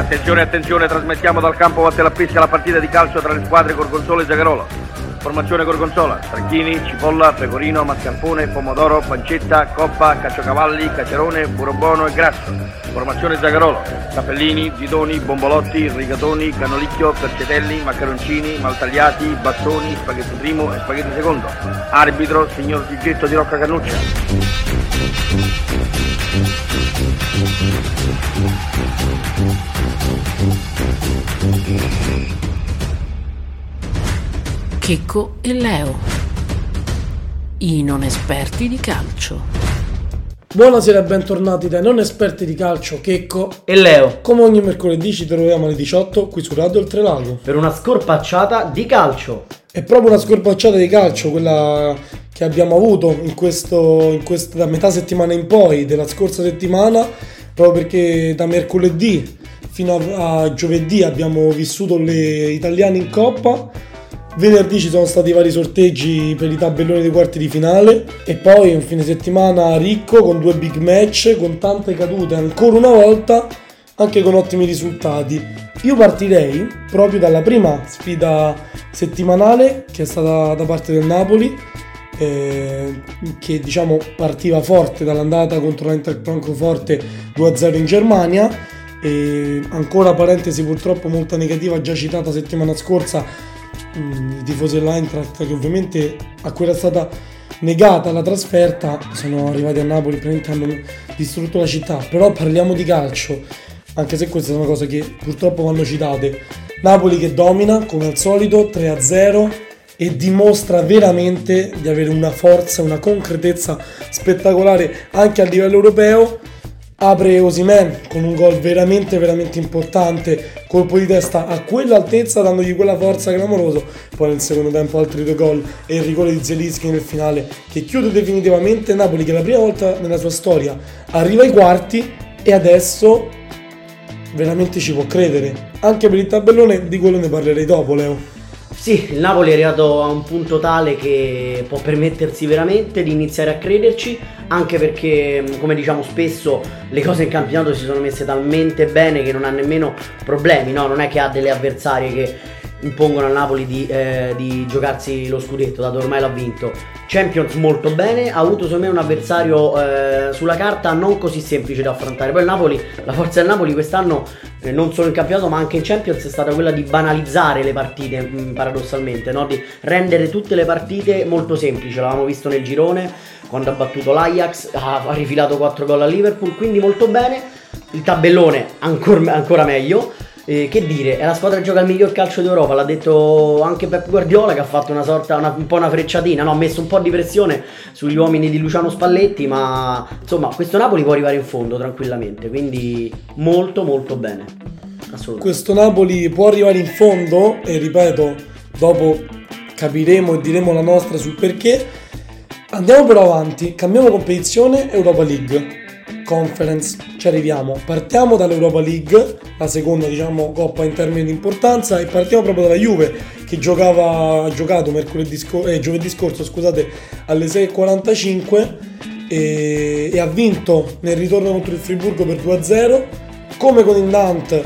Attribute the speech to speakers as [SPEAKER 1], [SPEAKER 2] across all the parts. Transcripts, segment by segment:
[SPEAKER 1] Attenzione, attenzione, trasmettiamo dal campo Vattelappizia la partita di calcio tra le squadre Gorgonzola e Zagarola. Formazione Gorgonzola: Stracchini, cipolla, pecorino, mascarpone, pomodoro, pancetta, coppa, caciocavalli, cacerone, burrobono e grasso. Formazione Zagarolo: capellini, zidoni, bombolotti, rigatoni, canolicchio, percetelli, maccaroncini, maltagliati, bastoni, spaghetti primo e spaghetti secondo. Arbitro signor Gigetto di Rocca Cannuccia.
[SPEAKER 2] Checco e Leo, i non esperti di calcio.
[SPEAKER 3] Buonasera e bentornati dai non esperti di calcio, Checco
[SPEAKER 4] e Leo.
[SPEAKER 3] Come ogni mercoledì ci troviamo alle 18 qui su Radio Oltrelago
[SPEAKER 4] per una scorpacciata di calcio.
[SPEAKER 3] È proprio una scorpacciata di calcio quella che abbiamo avuto in questa da metà settimana in poi della scorsa settimana, proprio perché da mercoledì fino a giovedì abbiamo vissuto le italiane in Coppa. Venerdì ci sono stati vari sorteggi per i tabelloni dei quarti di finale e poi un fine settimana ricco con 2 big match, con tante cadute ancora una volta, anche con ottimi risultati. Io partirei proprio dalla prima sfida settimanale, che è stata da parte del Napoli, che diciamo partiva forte dall'andata contro l'Eintracht Francoforte 2-0 in Germania. E ancora parentesi purtroppo molto negativa già citata settimana scorsa, i tifosi dell'Eintracht, che ovviamente a cui era stata negata la trasferta, sono arrivati a Napoli, praticamente hanno distrutto la città. Però parliamo di calcio, anche se queste sono cose che purtroppo vanno citate. Napoli che domina come al solito 3-0 e dimostra veramente di avere una forza, una concretezza spettacolare anche a livello europeo. Apre Osimhen con un gol veramente importante, colpo di testa a quell'altezza, dandogli quella forza clamorosa. Poi nel secondo tempo altri 2 gol e il rigore di Zielinski nel finale che chiude definitivamente Napoli, che la prima volta nella sua storia arriva ai quarti e adesso veramente ci può credere. Anche per il tabellone, di quello ne parlerei dopo, Leo.
[SPEAKER 4] Sì, il Napoli è arrivato a un punto tale che può permettersi veramente di iniziare a crederci, anche perché, come diciamo spesso, le cose in campionato si sono messe talmente bene che non ha nemmeno problemi, no? Non è che ha delle avversarie che impongono al Napoli di giocarsi lo scudetto, dato ormai l'ha vinto. Champions molto bene, ha avuto secondo me un avversario sulla carta non così semplice da affrontare. Poi il Napoli, la forza del Napoli quest'anno, non solo in campionato ma anche in Champions, è stata quella di banalizzare le partite, paradossalmente, no? Di rendere tutte le partite molto semplici. L'avevamo visto nel girone quando ha battuto l'Ajax, ha rifilato 4 gol a Liverpool, quindi molto bene. Il tabellone ancora meglio. Che dire, è la squadra che gioca il miglior calcio d'Europa, l'ha detto anche Pep Guardiola, che ha fatto un po' una frecciatina, no? Ha messo un po' di pressione sugli uomini di Luciano Spalletti, ma insomma questo Napoli può arrivare in fondo tranquillamente, quindi molto bene, assolutamente.
[SPEAKER 3] Questo Napoli può arrivare in fondo e ripeto, dopo capiremo e diremo la nostra sul perché. Andiamo però avanti, cambiamo competizione. Europa League, Conference, ci arriviamo. Partiamo dall'Europa League, la seconda diciamo coppa in termini di importanza, e partiamo proprio dalla Juve, che ha giocato giovedì scorso alle 6:45 e ha vinto nel ritorno contro il Friburgo per 2-0. Come con il Nantes,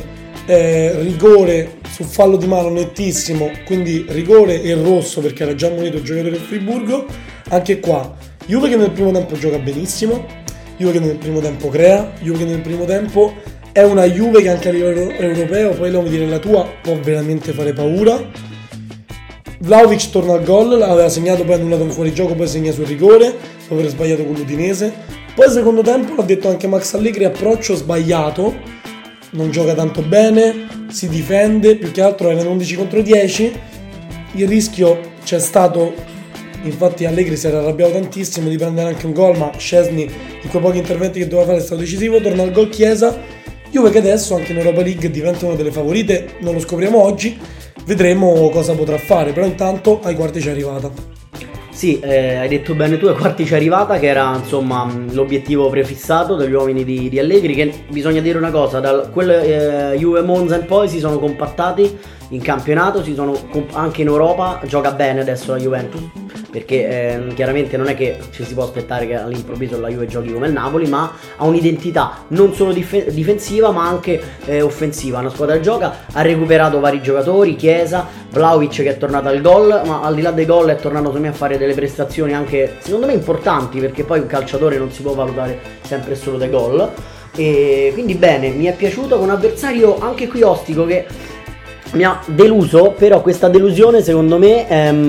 [SPEAKER 3] rigore su fallo di mano nettissimo, quindi rigore e rosso perché era già ammonito il giocatore del Friburgo. Anche qua Juve che nel primo tempo gioca benissimo, Juve che nel primo tempo crea, Juve che nel primo tempo è una Juve che anche a livello europeo, poi lo dire la tua, può veramente fare paura. Vlahovic torna al gol, l'aveva segnato, poi annullato un fuorigioco, poi segna sul rigore dopo aver sbagliato con l'Udinese. Poi al secondo tempo, l'ha detto anche Max Allegri, approccio sbagliato, non gioca tanto bene, si difende, più che altro era in 11 contro 10, il rischio c'è stato. Infatti Allegri si era arrabbiato tantissimo di prendere anche un gol, ma Szczesny in quei pochi interventi che doveva fare è stato decisivo. Torna al gol Chiesa. Juve che adesso anche in Europa League diventa una delle favorite, non lo scopriamo oggi, vedremo cosa potrà fare, però intanto ai quarti ci è arrivata.
[SPEAKER 4] Sì, hai detto bene tu, ai quarti ci è arrivata, che era insomma l'obiettivo prefissato dagli uomini di Allegri, che bisogna dire una cosa, da quel Juve Monza in poi si sono compattati in campionato, anche in Europa, gioca bene adesso la Juventus. perché chiaramente non è che ci si può aspettare che all'improvviso la Juve giochi come il Napoli, ma ha un'identità non solo difensiva ma anche offensiva, una squadra che gioca, ha recuperato vari giocatori, Chiesa, Vlahovic che è tornato al gol, ma al di là dei gol è tornato secondo me a fare delle prestazioni anche secondo me importanti, perché poi un calciatore non si può valutare sempre solo dai gol. E quindi bene, mi è piaciuto, con un avversario anche qui ostico che mi ha deluso, però questa delusione secondo me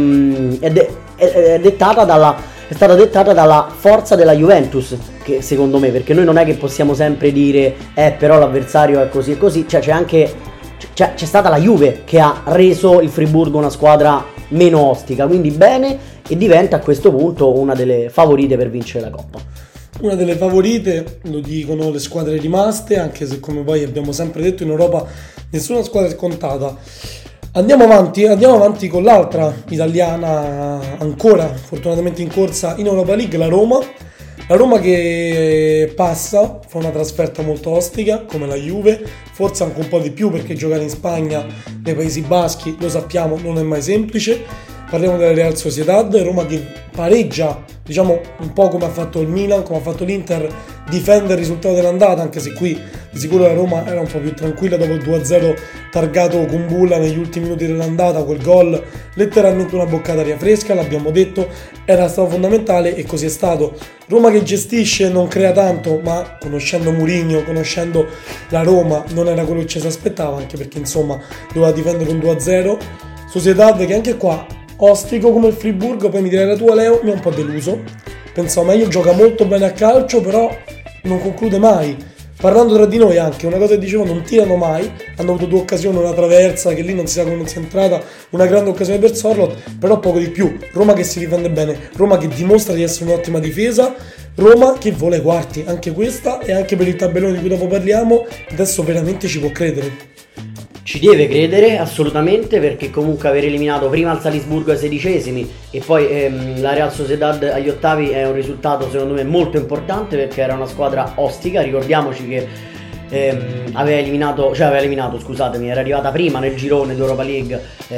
[SPEAKER 4] è stata dettata dalla forza della Juventus, che secondo me, perché noi non è che possiamo sempre dire però l'avversario è così e così, cioè c'è stata la Juve che ha reso il Friburgo una squadra meno ostica, quindi bene, e diventa a questo punto una delle favorite per vincere la Coppa.
[SPEAKER 3] Una delle favorite, lo dicono le squadre rimaste, anche se come poi abbiamo sempre detto in Europa nessuna squadra è scontata. Andiamo avanti con l'altra italiana ancora fortunatamente in corsa in Europa League, la Roma. La Roma che passa, fa una trasferta molto ostica come la Juve, forse anche un po' di più perché giocare in Spagna, nei Paesi Baschi, lo sappiamo, non è mai semplice. Parliamo della Real Sociedad, Roma che pareggia, diciamo un po' come ha fatto il Milan, come ha fatto l'Inter, difende il risultato dell'andata, anche se qui di sicuro la Roma era un po' più tranquilla dopo il 2-0 targato con Bulla negli ultimi minuti dell'andata. Quel gol letteralmente una boccata d'aria fresca, l'abbiamo detto, era stato fondamentale e così è stato. Roma che gestisce, non crea tanto, ma conoscendo Mourinho, conoscendo la Roma, non era quello che ci si aspettava, anche perché insomma doveva difendere un 2-0. Sociedad che anche qua ostico come il Friburgo, poi mi direi la tua Leo, mi ha un po' deluso, pensavo meglio, gioca molto bene a calcio però non conclude mai. Parlando tra di noi anche, una cosa che dicevo, non tirano mai, hanno avuto due occasioni, una traversa che lì non si sa come non sia entrata, una grande occasione per Sorloth, però poco di più. Roma che si difende bene, Roma che dimostra di essere un'ottima difesa, Roma che vola ai quarti, anche questa, e anche per il tabellone di cui dopo parliamo, adesso veramente ci può credere.
[SPEAKER 4] Ci deve credere assolutamente, perché comunque aver eliminato prima il Salisburgo ai 16esimi e poi la Real Sociedad agli ottavi è un risultato secondo me molto importante, perché era una squadra ostica. Ricordiamoci che aveva eliminato, scusatemi, era arrivata prima nel girone d'Europa League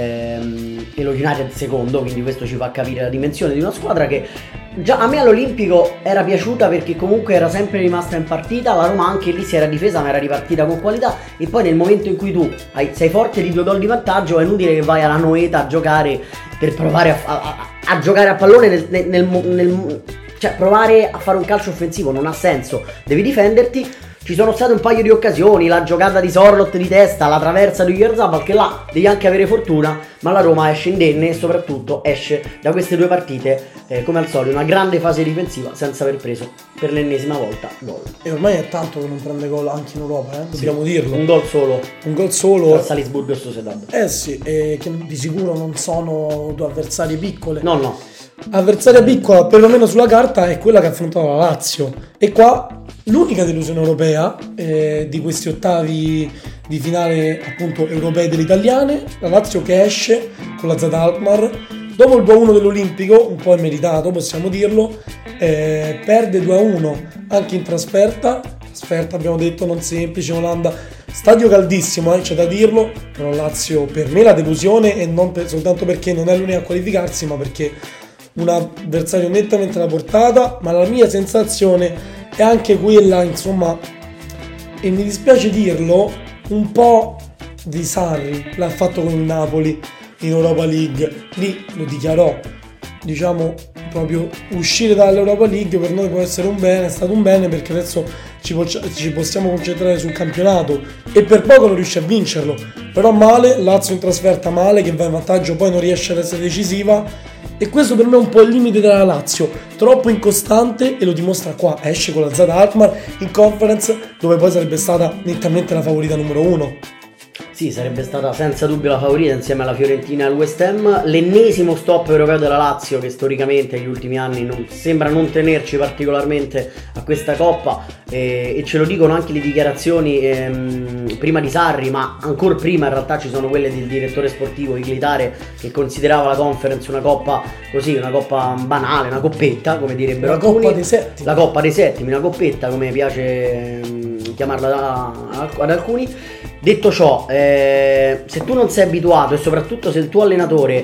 [SPEAKER 4] e lo United secondo, quindi questo ci fa capire la dimensione di una squadra che già a me all'Olimpico era piaciuta, perché comunque era sempre rimasta in partita. La Roma anche lì si era difesa ma era ripartita con qualità, e poi nel momento in cui tu sei forte di 2 gol di vantaggio è inutile che vai alla Noeta a giocare per provare a giocare a pallone cioè provare a fare un calcio offensivo non ha senso, devi difenderti. Ci sono state un paio di occasioni, la giocata di Sorloth di testa, la traversa di Oyarzabal, che là devi anche avere fortuna, ma la Roma esce indenne e soprattutto esce da queste due partite come al solito una grande fase difensiva senza aver preso per l'ennesima volta gol.
[SPEAKER 3] E ormai è tanto che non prende gol anche in Europa, dobbiamo dirlo.
[SPEAKER 4] Un gol solo
[SPEAKER 3] tra
[SPEAKER 4] Salisburgo e Sociedad.
[SPEAKER 3] Sì, che di sicuro non sono due avversarie piccole.
[SPEAKER 4] No.
[SPEAKER 3] Avversaria piccola, perlomeno sulla carta, è quella che ha affrontato la Lazio. E qua l'unica delusione europea di questi ottavi di finale appunto europei delle italiane, la Lazio che esce con la Z Alkmaar dopo il 2-1 dell'Olimpico, un po' immeritato possiamo dirlo, perde 2-1 anche in trasferta abbiamo detto non semplice, Olanda, stadio caldissimo, c'è da dirlo, però Lazio per me la delusione, e non soltanto perché non è l'unica a qualificarsi, ma perché un avversario nettamente alla portata. Ma la mia sensazione è anche quella, insomma, e mi dispiace dirlo, un po' di Sarri l'ha fatto con il Napoli in Europa League, lì lo dichiarò, diciamo proprio uscire dall'Europa League per noi può essere un bene, è stato un bene perché adesso ci possiamo concentrare sul campionato, e per poco non riesce a vincerlo, però male, Lazio in trasferta male, che va in vantaggio poi non riesce ad essere decisiva. E questo per me è un po' il limite della Lazio, troppo incostante, e lo dimostra qua, esce con la Z Alkmaar in Conference, dove poi sarebbe stata nettamente la favorita numero 1.
[SPEAKER 4] Sì, sarebbe stata senza dubbio la favorita insieme alla Fiorentina e al West Ham. L'ennesimo stop europeo della Lazio, che storicamente negli ultimi anni sembra non tenerci particolarmente a questa Coppa, e ce lo dicono anche le dichiarazioni prima di Sarri, ma ancora prima in realtà ci sono quelle del direttore sportivo Iglitare, che considerava la Conference una Coppa così, una Coppa banale, una coppetta come direbbero alcuni.
[SPEAKER 3] Coppa dei settimi.
[SPEAKER 4] La Coppa dei settimi, una coppetta come piace chiamarla ad alcuni. Detto ciò, se tu non sei abituato, e soprattutto se il tuo allenatore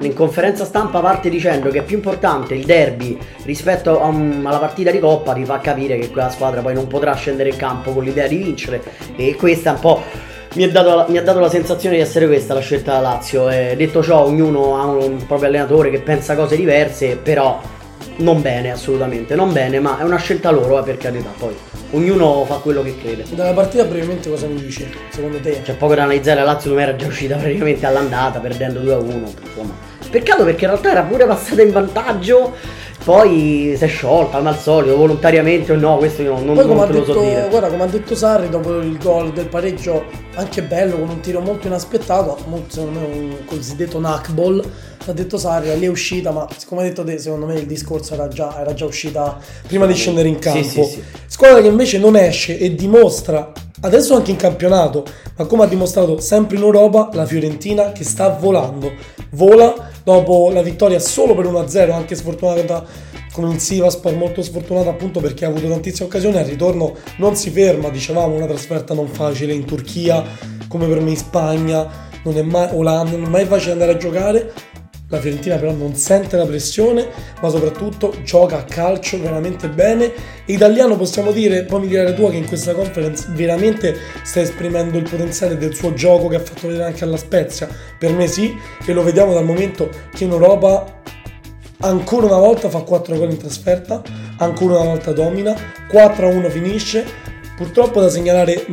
[SPEAKER 4] in conferenza stampa parte dicendo che è più importante il derby rispetto alla partita di Coppa, ti fa capire che quella squadra poi non potrà scendere in campo con l'idea di vincere, e questa un po' mi ha dato la sensazione di essere questa la scelta da Lazio. Detto ciò, ognuno ha un proprio allenatore che pensa cose diverse, però non bene, assolutamente non bene, ma è una scelta loro, per carità, poi ognuno fa quello che crede.
[SPEAKER 3] Dalla partita brevemente cosa mi dici, secondo te?
[SPEAKER 4] C'è poco da analizzare, la Lazio come era già uscita praticamente all'andata perdendo 2-1, insomma. Peccato, perché in realtà era pure passata in vantaggio, poi si è sciolta come al solito, volontariamente o no, questo io non te lo so dire.
[SPEAKER 3] Guarda, come ha detto Sarri dopo il gol del pareggio, anche bello, con un tiro molto inaspettato, molto, secondo me un cosiddetto knuckball, ha detto Sarri, lì è uscita, ma come hai detto te, secondo me il discorso era già uscita prima di scendere in campo.
[SPEAKER 4] Sì.
[SPEAKER 3] Squadra che invece non esce e dimostra, adesso anche in campionato, ma come ha dimostrato sempre in Europa, la Fiorentina, che sta volando. Vola dopo la vittoria solo per 1-0, anche sfortunata con il Sivasspor, molto sfortunata appunto perché ha avuto tantissime occasioni. Al ritorno non si ferma, dicevamo, una trasferta non facile in Turchia, come per me in Spagna, non è mai facile andare a giocare. La Fiorentina però non sente la pressione, ma soprattutto gioca a calcio veramente bene. Italiano, possiamo dire, poi mi dirai tu, che in questa conference veramente sta esprimendo il potenziale del suo gioco, che ha fatto vedere anche alla Spezia. Per me sì, e lo vediamo dal momento che in Europa ancora una volta fa 4 gol in trasferta, ancora una volta domina, 4-1 finisce. Purtroppo da segnalare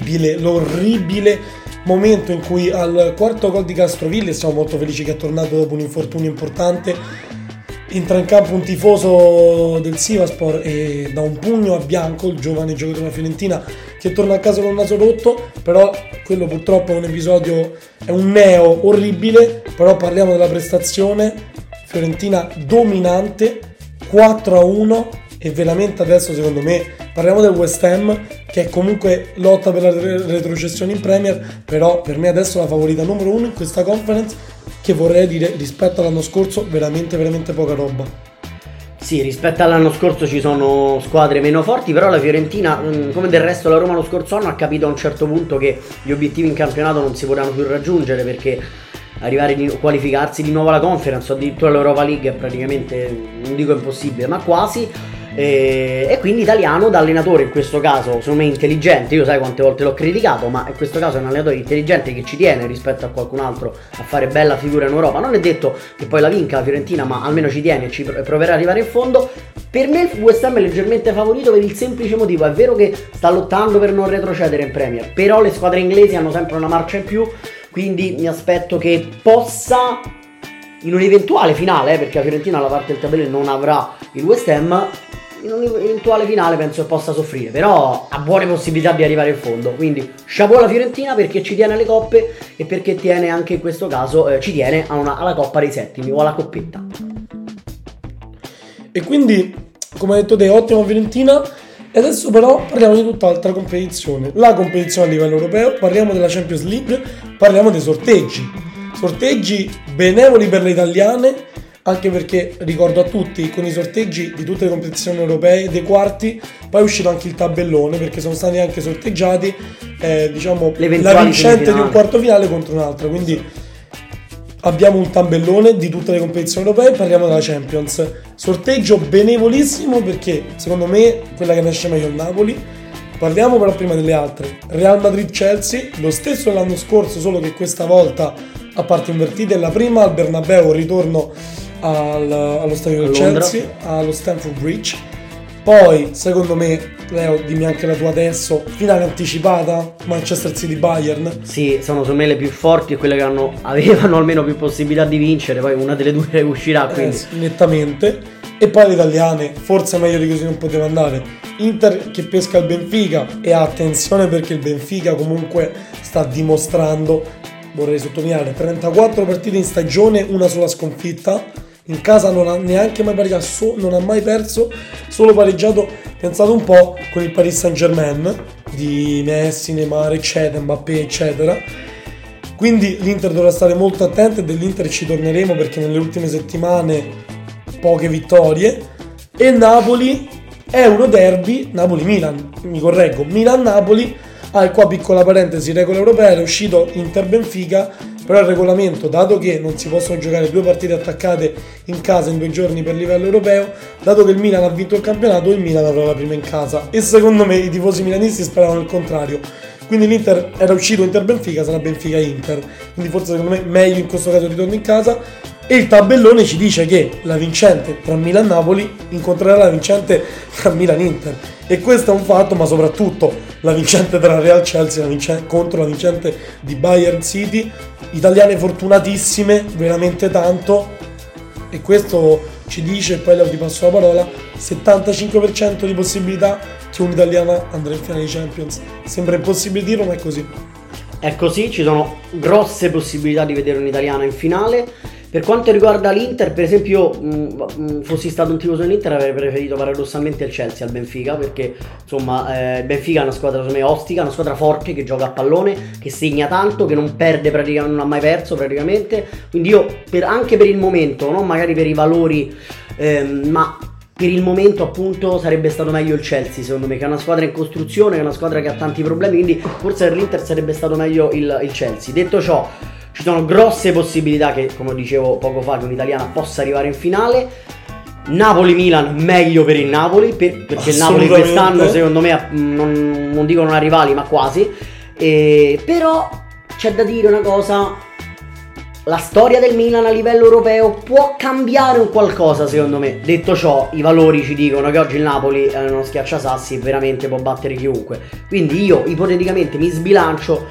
[SPEAKER 3] l'orribile momento in cui al quarto gol di Castrovilli, siamo molto felici che è tornato dopo un infortunio importante, entra in campo un tifoso del Sivasspor e dà un pugno a Bianco, il giovane giocatore della Fiorentina, che torna a casa con il naso rotto. Però quello purtroppo è un episodio, è un neo orribile. Però parliamo della prestazione, Fiorentina dominante, 4-1, e veramente adesso secondo me parliamo del West Ham, che è comunque lotta per la retrocessione in Premier, però per me adesso la favorita numero 1 in questa conference, che vorrei dire rispetto all'anno scorso veramente poca roba.
[SPEAKER 4] Sì, rispetto all'anno scorso ci sono squadre meno forti, però la Fiorentina, come del resto la Roma lo scorso anno, ha capito a un certo punto che gli obiettivi in campionato non si potranno più raggiungere, perché qualificarsi di nuovo alla Conference o addirittura l'Europa League è praticamente, non dico impossibile, ma quasi. E quindi Italiano, da allenatore in questo caso, secondo me intelligente, io sai quante volte l'ho criticato, ma in questo caso è un allenatore intelligente che ci tiene rispetto a qualcun altro a fare bella figura in Europa. Non è detto che poi la vinca la Fiorentina, ma almeno ci tiene e ci proverà ad arrivare in fondo. Per me il West Ham è leggermente favorito per il semplice motivo: è vero che sta lottando per non retrocedere in Premier, però le squadre inglesi hanno sempre una marcia in più, quindi mi aspetto che possa, in un'eventuale finale, perché la Fiorentina alla parte del tabellone non avrà il West Ham, in un'eventuale finale penso che possa soffrire, però ha buone possibilità di arrivare in fondo. Quindi chapeau alla Fiorentina, perché ci tiene alle coppe e perché tiene anche in questo caso ci tiene alla Coppa dei Settimi o alla Coppetta.
[SPEAKER 3] E quindi, come hai detto te, ottima Fiorentina. E adesso però parliamo di tutt'altra competizione, la competizione a livello europeo. Parliamo della Champions League, parliamo dei sorteggi benevoli per le italiane, anche perché ricordo a tutti, con i sorteggi di tutte le competizioni europee dei quarti poi è uscito anche il tabellone, perché sono stati anche sorteggiati la vincente di un quarto finale contro un'altra. Quindi abbiamo un tabellone di tutte le competizioni europee. Parliamo della Champions, sorteggio benevolissimo, perché secondo me quella che ne esce meglio è il Napoli. Parliamo però prima delle altre: Real Madrid-Chelsea, lo stesso dell'anno scorso, solo che questa volta a parti invertite. La prima al Bernabeu, ritorno allo stadio del Chelsea, allo Stamford Bridge. Poi secondo me, Leo, dimmi anche la tua adesso, finale anticipata Manchester City-Bayern.
[SPEAKER 4] Sì, sono secondo me le più forti e quelle che avevano almeno più possibilità di vincere. Poi una delle due uscirà, quindi
[SPEAKER 3] nettamente. E poi le italiane, forse meglio di così non poteva andare. Inter che pesca il Benfica, e attenzione perché il Benfica comunque sta dimostrando, vorrei sottolineare, 34 partite in stagione, una sola sconfitta. In casa non ha neanche mai pareggiato, non ha mai perso, solo pareggiato, pensate un po', con il Paris Saint-Germain di Messi, Neymar, eccetera, Mbappé, eccetera. Quindi l'Inter dovrà stare molto attento, e dell'Inter ci torneremo perché nelle ultime settimane poche vittorie. E il Napoli, Euroderby, Napoli-Milan, mi correggo, Milan-Napoli. E qua piccola parentesi, regola europea, è uscito Inter-Benfica, però il regolamento, dato che non si possono giocare 2 partite attaccate in casa in 2 giorni per livello europeo, dato che il Milan ha vinto il campionato, il Milan avrà la prima in casa, e secondo me i tifosi milanisti speravano il contrario. Quindi l'Inter era uscito Inter-Benfica, sarà Benfica-Inter, quindi forse secondo me meglio in questo caso il ritorno in casa. E il tabellone ci dice che la vincente tra Milan-Napoli incontrerà la vincente tra Milan-Inter, e questo è un fatto, ma soprattutto la vincente tra Real-Chelsea contro la vincente di Bayern-City, italiane fortunatissime, veramente tanto, e questo ci dice, poi ti passo la parola, 75% di possibilità che un'italiana andrà in finale di Champions. Sembra impossibile dirlo, ma è così.
[SPEAKER 4] È così, ci sono grosse possibilità di vedere un'italiana in finale. Per quanto riguarda l'Inter, per esempio, fossi stato un tifoso dell'Inter avrei preferito paradossalmente il Chelsea al Benfica, perché insomma il Benfica è una squadra secondo me ostica, una squadra forte che gioca a pallone, che segna tanto, che non perde praticamente, non ha mai perso praticamente. Quindi io anche per il momento, non magari per i valori, ma per il momento appunto sarebbe stato meglio il Chelsea secondo me, che è una squadra in costruzione, che è una squadra che ha tanti problemi, quindi forse per l'Inter sarebbe stato meglio il Chelsea. Detto ciò, ci sono grosse possibilità che, come dicevo poco fa, che un'italiana possa arrivare in finale. Napoli-Milan meglio per il Napoli, perché il Napoli quest'anno secondo me non dico non ha rivali, ma quasi. Però c'è da dire una cosa: la storia del Milan a livello europeo può cambiare un qualcosa secondo me. Detto ciò, i valori ci dicono che oggi il Napoli è uno schiacciasassi, veramente può battere chiunque. Quindi io ipoteticamente mi sbilancio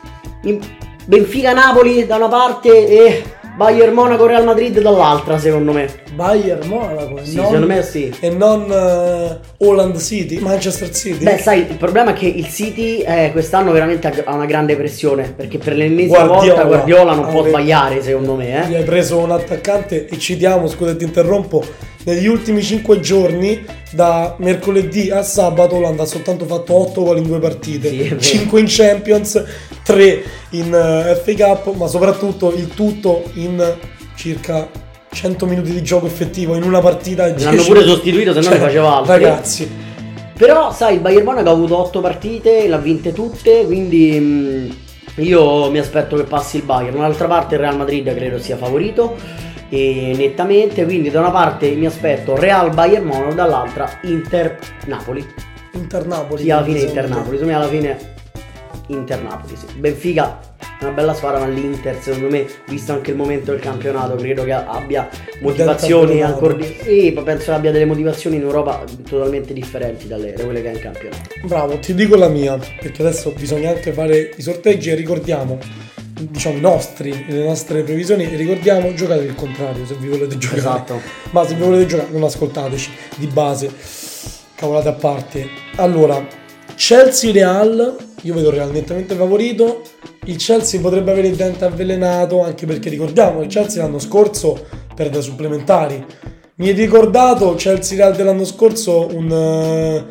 [SPEAKER 4] Benfica-Napoli da una parte e Bayern Monaco-Real Madrid dall'altra, secondo me.
[SPEAKER 3] Bayern Monaco,
[SPEAKER 4] sì, secondo me sì.
[SPEAKER 3] E non Holland City, Manchester City.
[SPEAKER 4] Beh, sai, il problema è che il City quest'anno veramente ha una grande pressione, perché per l'ennesima volta Guardiola non può sbagliare, secondo me.
[SPEAKER 3] Gli hai preso un attaccante, e citiamo, scusa ti interrompo, negli ultimi 5 giorni, da mercoledì a sabato, Holland ha soltanto fatto 8 gol in 2 partite, sì, 5 in Champions, 3 in FA Cup, ma soprattutto il tutto in circa 100 minuti di gioco effettivo in una partita.
[SPEAKER 4] L'hanno pure sostituito, se no ne faceva altri.
[SPEAKER 3] Ragazzi,
[SPEAKER 4] però sai, il Bayern Monaco ha avuto 8 partite, le ha vinte tutte, quindi io mi aspetto che passi il Bayern. Dall'altra parte il Real Madrid credo sia favorito, e nettamente, quindi da una parte mi aspetto Real Bayern Monaco, dall'altra Inter-Napoli.
[SPEAKER 3] Inter-Napoli.
[SPEAKER 4] Sì, alla fine Inter-Napoli, secondo me alla fine Inter-Napoli, sì. Benfica è una bella squadra, ma l'Inter secondo me, visto anche il momento del campionato, credo che abbia motivazioni ancora sì, penso che abbia delle motivazioni in Europa totalmente differenti dalle quelle che ha in campionato.
[SPEAKER 3] Bravo, ti dico la mia, perché adesso bisogna anche fare i sorteggi e ricordiamo, diciamo, le nostre previsioni, e ricordiamo, giocate il contrario se vi volete giocare.
[SPEAKER 4] Esatto.
[SPEAKER 3] Ma se vi volete giocare non ascoltateci, di base, cavolate a parte. Allora, Chelsea-Real, io vedo Real nettamente favorito. Il Chelsea potrebbe avere il dente avvelenato, anche perché ricordiamo che il Chelsea l'anno scorso perde ai supplementari. Mi è ricordato Chelsea-Real dell'anno scorso un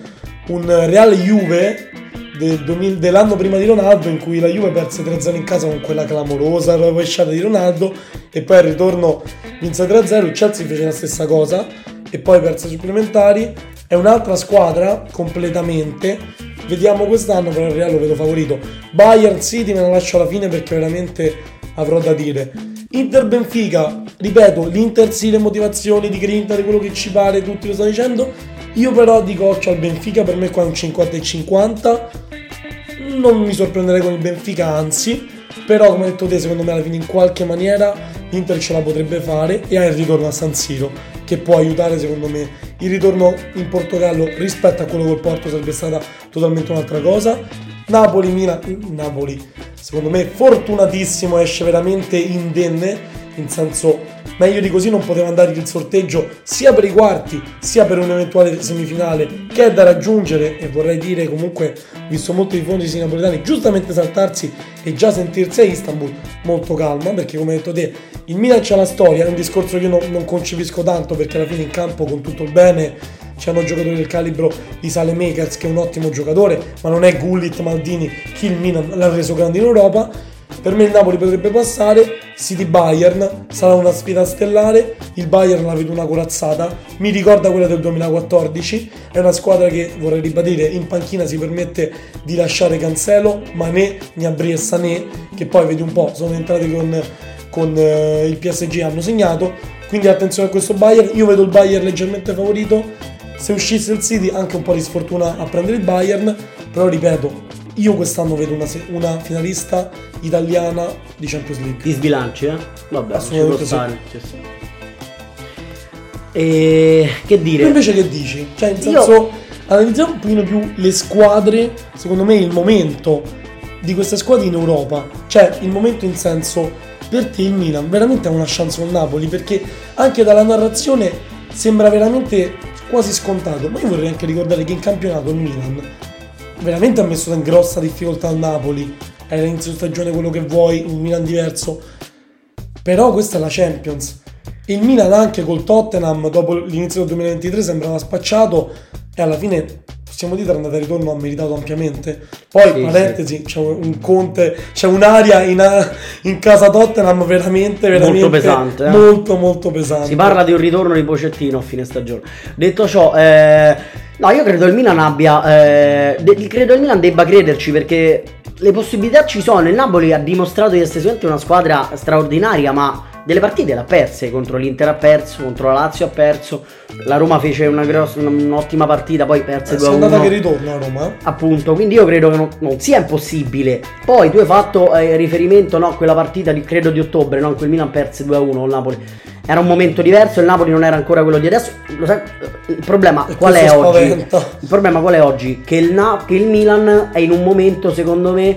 [SPEAKER 3] Real-Juve dell'anno prima di Ronaldo, in cui la Juve perse 3-0 in casa con quella clamorosa rovesciata di Ronaldo, e poi al ritorno vinse 3-0. Il Chelsea fece la stessa cosa e poi perse ai supplementari. È un'altra squadra completamente. Vediamo quest'anno, però il Real lo vedo favorito. Bayern City me la lascio alla fine, perché veramente avrò da dire. Inter Benfica, ripeto, l'Inter sì, le motivazioni di grinta, di quello che ci pare, tutti lo stanno dicendo. Io però dico occhio al Benfica, per me qua è un 50-50. Non mi sorprenderei con il Benfica, anzi, però come hai detto te, secondo me alla fine in qualche maniera l'Inter ce la potrebbe fare, e ha il ritorno a San Siro, che può aiutare secondo me. Il ritorno in Portogallo rispetto a quello col Porto sarebbe stata totalmente un'altra cosa. Napoli secondo me fortunatissimo, esce veramente indenne, in senso meglio di così non poteva andare il sorteggio, sia per i quarti sia per un'eventuale semifinale, che è da raggiungere. E vorrei dire, comunque, visto molti tifosi napoletani giustamente saltarsi e già sentirsi a Istanbul molto calma, perché come hai detto te il Milan c'ha la storia, è un discorso che io non concepisco tanto, perché alla fine in campo, con tutto il bene, c'hanno giocatori del calibro di Saelemaekers, che è un ottimo giocatore, ma non è Gullit, Maldini, chi il Milan l'ha reso grande in Europa. Per me il Napoli potrebbe passare. City-Bayern sarà una sfida stellare. Il Bayern la vedo una corazzata, mi ricorda quella del 2014. È una squadra che, vorrei ribadire, in panchina si permette di lasciare Cancelo, Mané, Gnabry e Sané, che poi vedi un po' sono entrati con il PSG, hanno segnato. Quindi attenzione a questo Bayern. Io vedo il Bayern leggermente favorito. Se uscisse il City, anche un po' di sfortuna a prendere il Bayern. Però ripeto, io quest'anno vedo una finalista italiana di Champions League.
[SPEAKER 4] Ti sbilanci, eh? Vabbè,
[SPEAKER 3] assolutamente
[SPEAKER 4] sì. E che dire?
[SPEAKER 3] Tu invece che dici? Cioè, in senso, analizziamo un pochino più le squadre. Secondo me il momento di queste squadre in Europa, cioè il momento in senso, per te il Milan veramente ha una chance con Napoli, perché anche dalla narrazione sembra veramente quasi scontato, ma io vorrei anche ricordare che in campionato il Milan veramente ha messo in grossa difficoltà al Napoli. Era inizio stagione quello che vuoi, un Milan diverso, però questa è la Champions. Il Milan anche col Tottenham dopo l'inizio del 2023 sembrava spacciato e alla fine possiamo dire andata e ritorno ha meritato ampiamente. Poi sì, parentesi, sì. C'è un Conte, c'è un'aria in casa Tottenham veramente
[SPEAKER 4] molto pesante,
[SPEAKER 3] molto pesante.
[SPEAKER 4] Si parla di un ritorno di Pochettino a fine stagione. Detto ciò, no, io credo il Milan credo il Milan debba crederci, perché le possibilità ci sono. Il Napoli ha dimostrato di essere una squadra straordinaria, ma delle partite l'ha perse. Contro l'Inter ha perso, contro la Lazio ha perso, la Roma fece un'ottima partita, poi perse 2-1.
[SPEAKER 3] È andata che ritorno a Roma,
[SPEAKER 4] appunto, quindi io credo che non sia impossibile. Poi tu hai fatto riferimento, no, a quella partita credo di ottobre, no, in cui il Milan perse 2-1 al Napoli. Era un momento diverso, il Napoli non era ancora quello di adesso. Lo sai, il problema qual è oggi? Il problema qual è oggi? Che il Milan è in un momento, secondo me,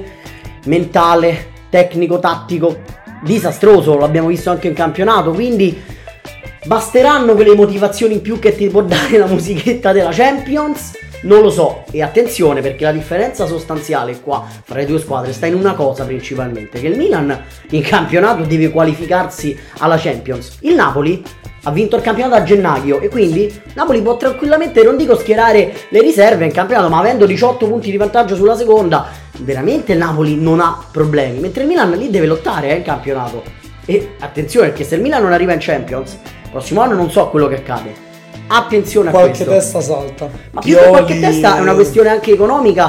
[SPEAKER 4] mentale, tecnico, tattico disastroso. L'abbiamo visto anche in campionato. Quindi basteranno quelle motivazioni in più che ti può dare la musichetta della Champions? Non lo so. E attenzione, perché la differenza sostanziale qua fra le due squadre sta in una cosa principalmente: che il Milan in campionato deve qualificarsi alla Champions. Il Napoli ha vinto il campionato a gennaio e quindi Napoli può tranquillamente, non dico schierare le riserve in campionato, ma avendo 18 punti di vantaggio sulla seconda, veramente il Napoli non ha problemi, mentre il Milan lì deve lottare in campionato. E attenzione, perché se il Milan non arriva in Champions prossimo anno non so quello che accade. Attenzione a questo.
[SPEAKER 3] Qualche testa salta.
[SPEAKER 4] Ma più che qualche testa è una questione anche economica.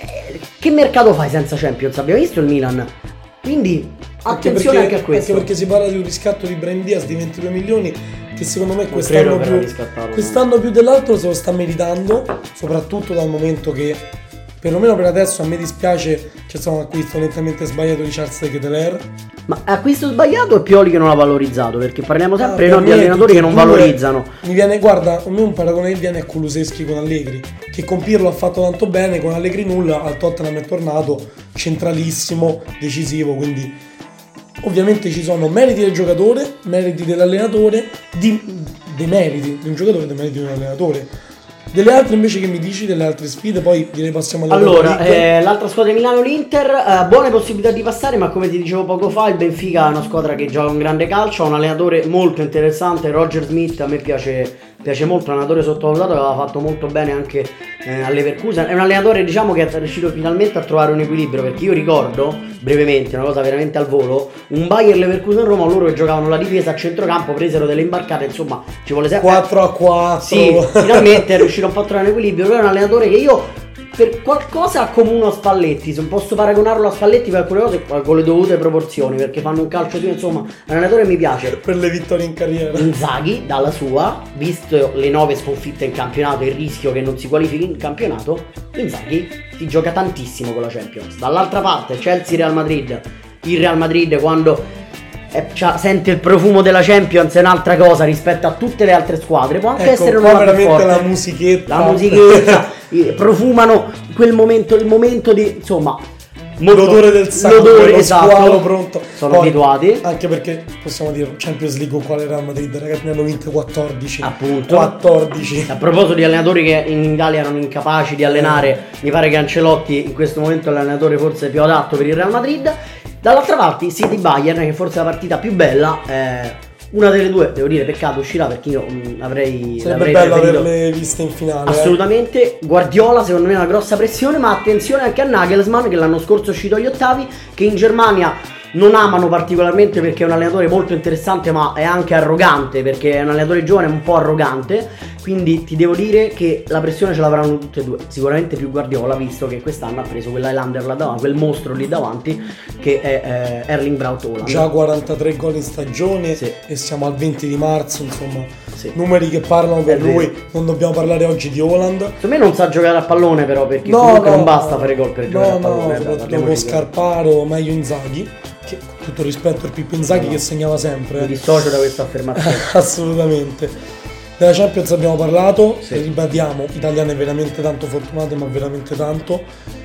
[SPEAKER 4] Che mercato fai senza Champions? Abbiamo visto il Milan. Quindi attenzione anche a questo.
[SPEAKER 3] Anche perché si parla di un riscatto di Brahim Diaz di 22 milioni che secondo me quest'anno più dell'altro se lo sta meritando, soprattutto dal momento che perlomeno per adesso a me dispiace c'è stato un acquisto nettamente sbagliato di Charles de Ketelaere.
[SPEAKER 4] Ma acquisto sbagliato e Pioli che non ha valorizzato, perché parliamo sempre di allenatori che non valorizzano.
[SPEAKER 3] Mi viene, guarda, a me un paragone che viene a Kulusevski con Allegri, che con Pirlo ha fatto tanto bene, con Allegri nulla, al Tottenham è tornato centralissimo, decisivo, quindi ovviamente ci sono meriti del giocatore, meriti dell'allenatore, dei meriti di un giocatore, dei meriti di un allenatore. Delle altre invece che mi dici, delle altre sfide, poi direi passiamo alla
[SPEAKER 4] l'altra squadra di Milano, l'Inter, buone possibilità di passare, ma come ti dicevo poco fa il Benfica è una squadra che gioca un grande calcio, ha un allenatore molto interessante, Roger Smith, a me piace molto, un allenatore sottovalutato che aveva fatto molto bene anche all'Leverkusen. È un allenatore, diciamo, che è riuscito finalmente a trovare un equilibrio, perché io ricordo brevemente, una cosa veramente al volo, un Bayer Leverkusen Roma, loro che giocavano la difesa a centrocampo, presero delle imbarcate, insomma ci vuole sempre
[SPEAKER 3] 4-4.
[SPEAKER 4] Sì, finalmente è riuscito un po' a trovare un equilibrio. Lui è un allenatore che io per qualcosa accomuna a Spalletti, se posso paragonarlo a Spalletti per alcune cose con le dovute proporzioni, perché fanno un calcio di, insomma, è un allenatore che mi piace.
[SPEAKER 3] Per le vittorie in carriera.
[SPEAKER 4] Inzaghi dalla sua, visto le 9 sconfitte in campionato e il rischio che non si qualifichi in campionato, Inzaghi si gioca tantissimo con la Champions. Dall'altra parte Chelsea-Real Madrid, il Real Madrid quando sente il profumo della Champions è un'altra cosa rispetto a tutte le altre squadre, può anche essere una
[SPEAKER 3] veramente
[SPEAKER 4] forte.
[SPEAKER 3] La musichetta
[SPEAKER 4] profumano quel momento, il momento di, insomma,
[SPEAKER 3] l'odore del sangue,
[SPEAKER 4] esatto,
[SPEAKER 3] squalo pronto.
[SPEAKER 4] Sono abituati.
[SPEAKER 3] Anche perché possiamo dire Champions League con quale Real Madrid, ragazzi, ne hanno vinte 14.
[SPEAKER 4] Appunto.
[SPEAKER 3] 14.
[SPEAKER 4] A proposito di allenatori che in Italia erano incapaci di allenare, mi pare che Ancelotti in questo momento è l'allenatore forse più adatto per il Real Madrid. Dall'altra parte City Bayern, che forse è la partita più bella, una delle due, devo dire, peccato uscirà, perché io l'avrei
[SPEAKER 3] bello averle viste in finale.
[SPEAKER 4] Assolutamente. Guardiola secondo me è una grossa pressione, ma attenzione anche a Nagelsmann, che l'anno scorso è uscito agli ottavi, che in Germania non amano particolarmente perché è un allenatore molto interessante, ma è anche arrogante, perché è un allenatore giovane un po' arrogante. Quindi ti devo dire che la pressione ce l'avranno tutte e due. Sicuramente più Guardiola, visto che quest'anno ha preso quell'Highlander là davanti, quel mostro lì davanti, che è Erling Braut Haaland.
[SPEAKER 3] Già 43 gol in stagione,
[SPEAKER 4] sì.
[SPEAKER 3] E siamo al 20 di marzo, insomma,
[SPEAKER 4] sì.
[SPEAKER 3] Numeri che parlano per lui. Non dobbiamo parlare oggi di Haaland.
[SPEAKER 4] Secondo me non sa giocare a pallone, però, perché comunque non basta fare gol per giocare a pallone.
[SPEAKER 3] Soprattutto con Scarparo, meglio Inzaghi, che con tutto rispetto per Pippo Inzaghi, che segnava sempre.
[SPEAKER 4] Mi dissocio da questa affermazione.
[SPEAKER 3] Assolutamente. Della Champions abbiamo parlato,
[SPEAKER 4] sì.
[SPEAKER 3] Ribadiamo, italiane veramente tanto fortunate, ma veramente tanto.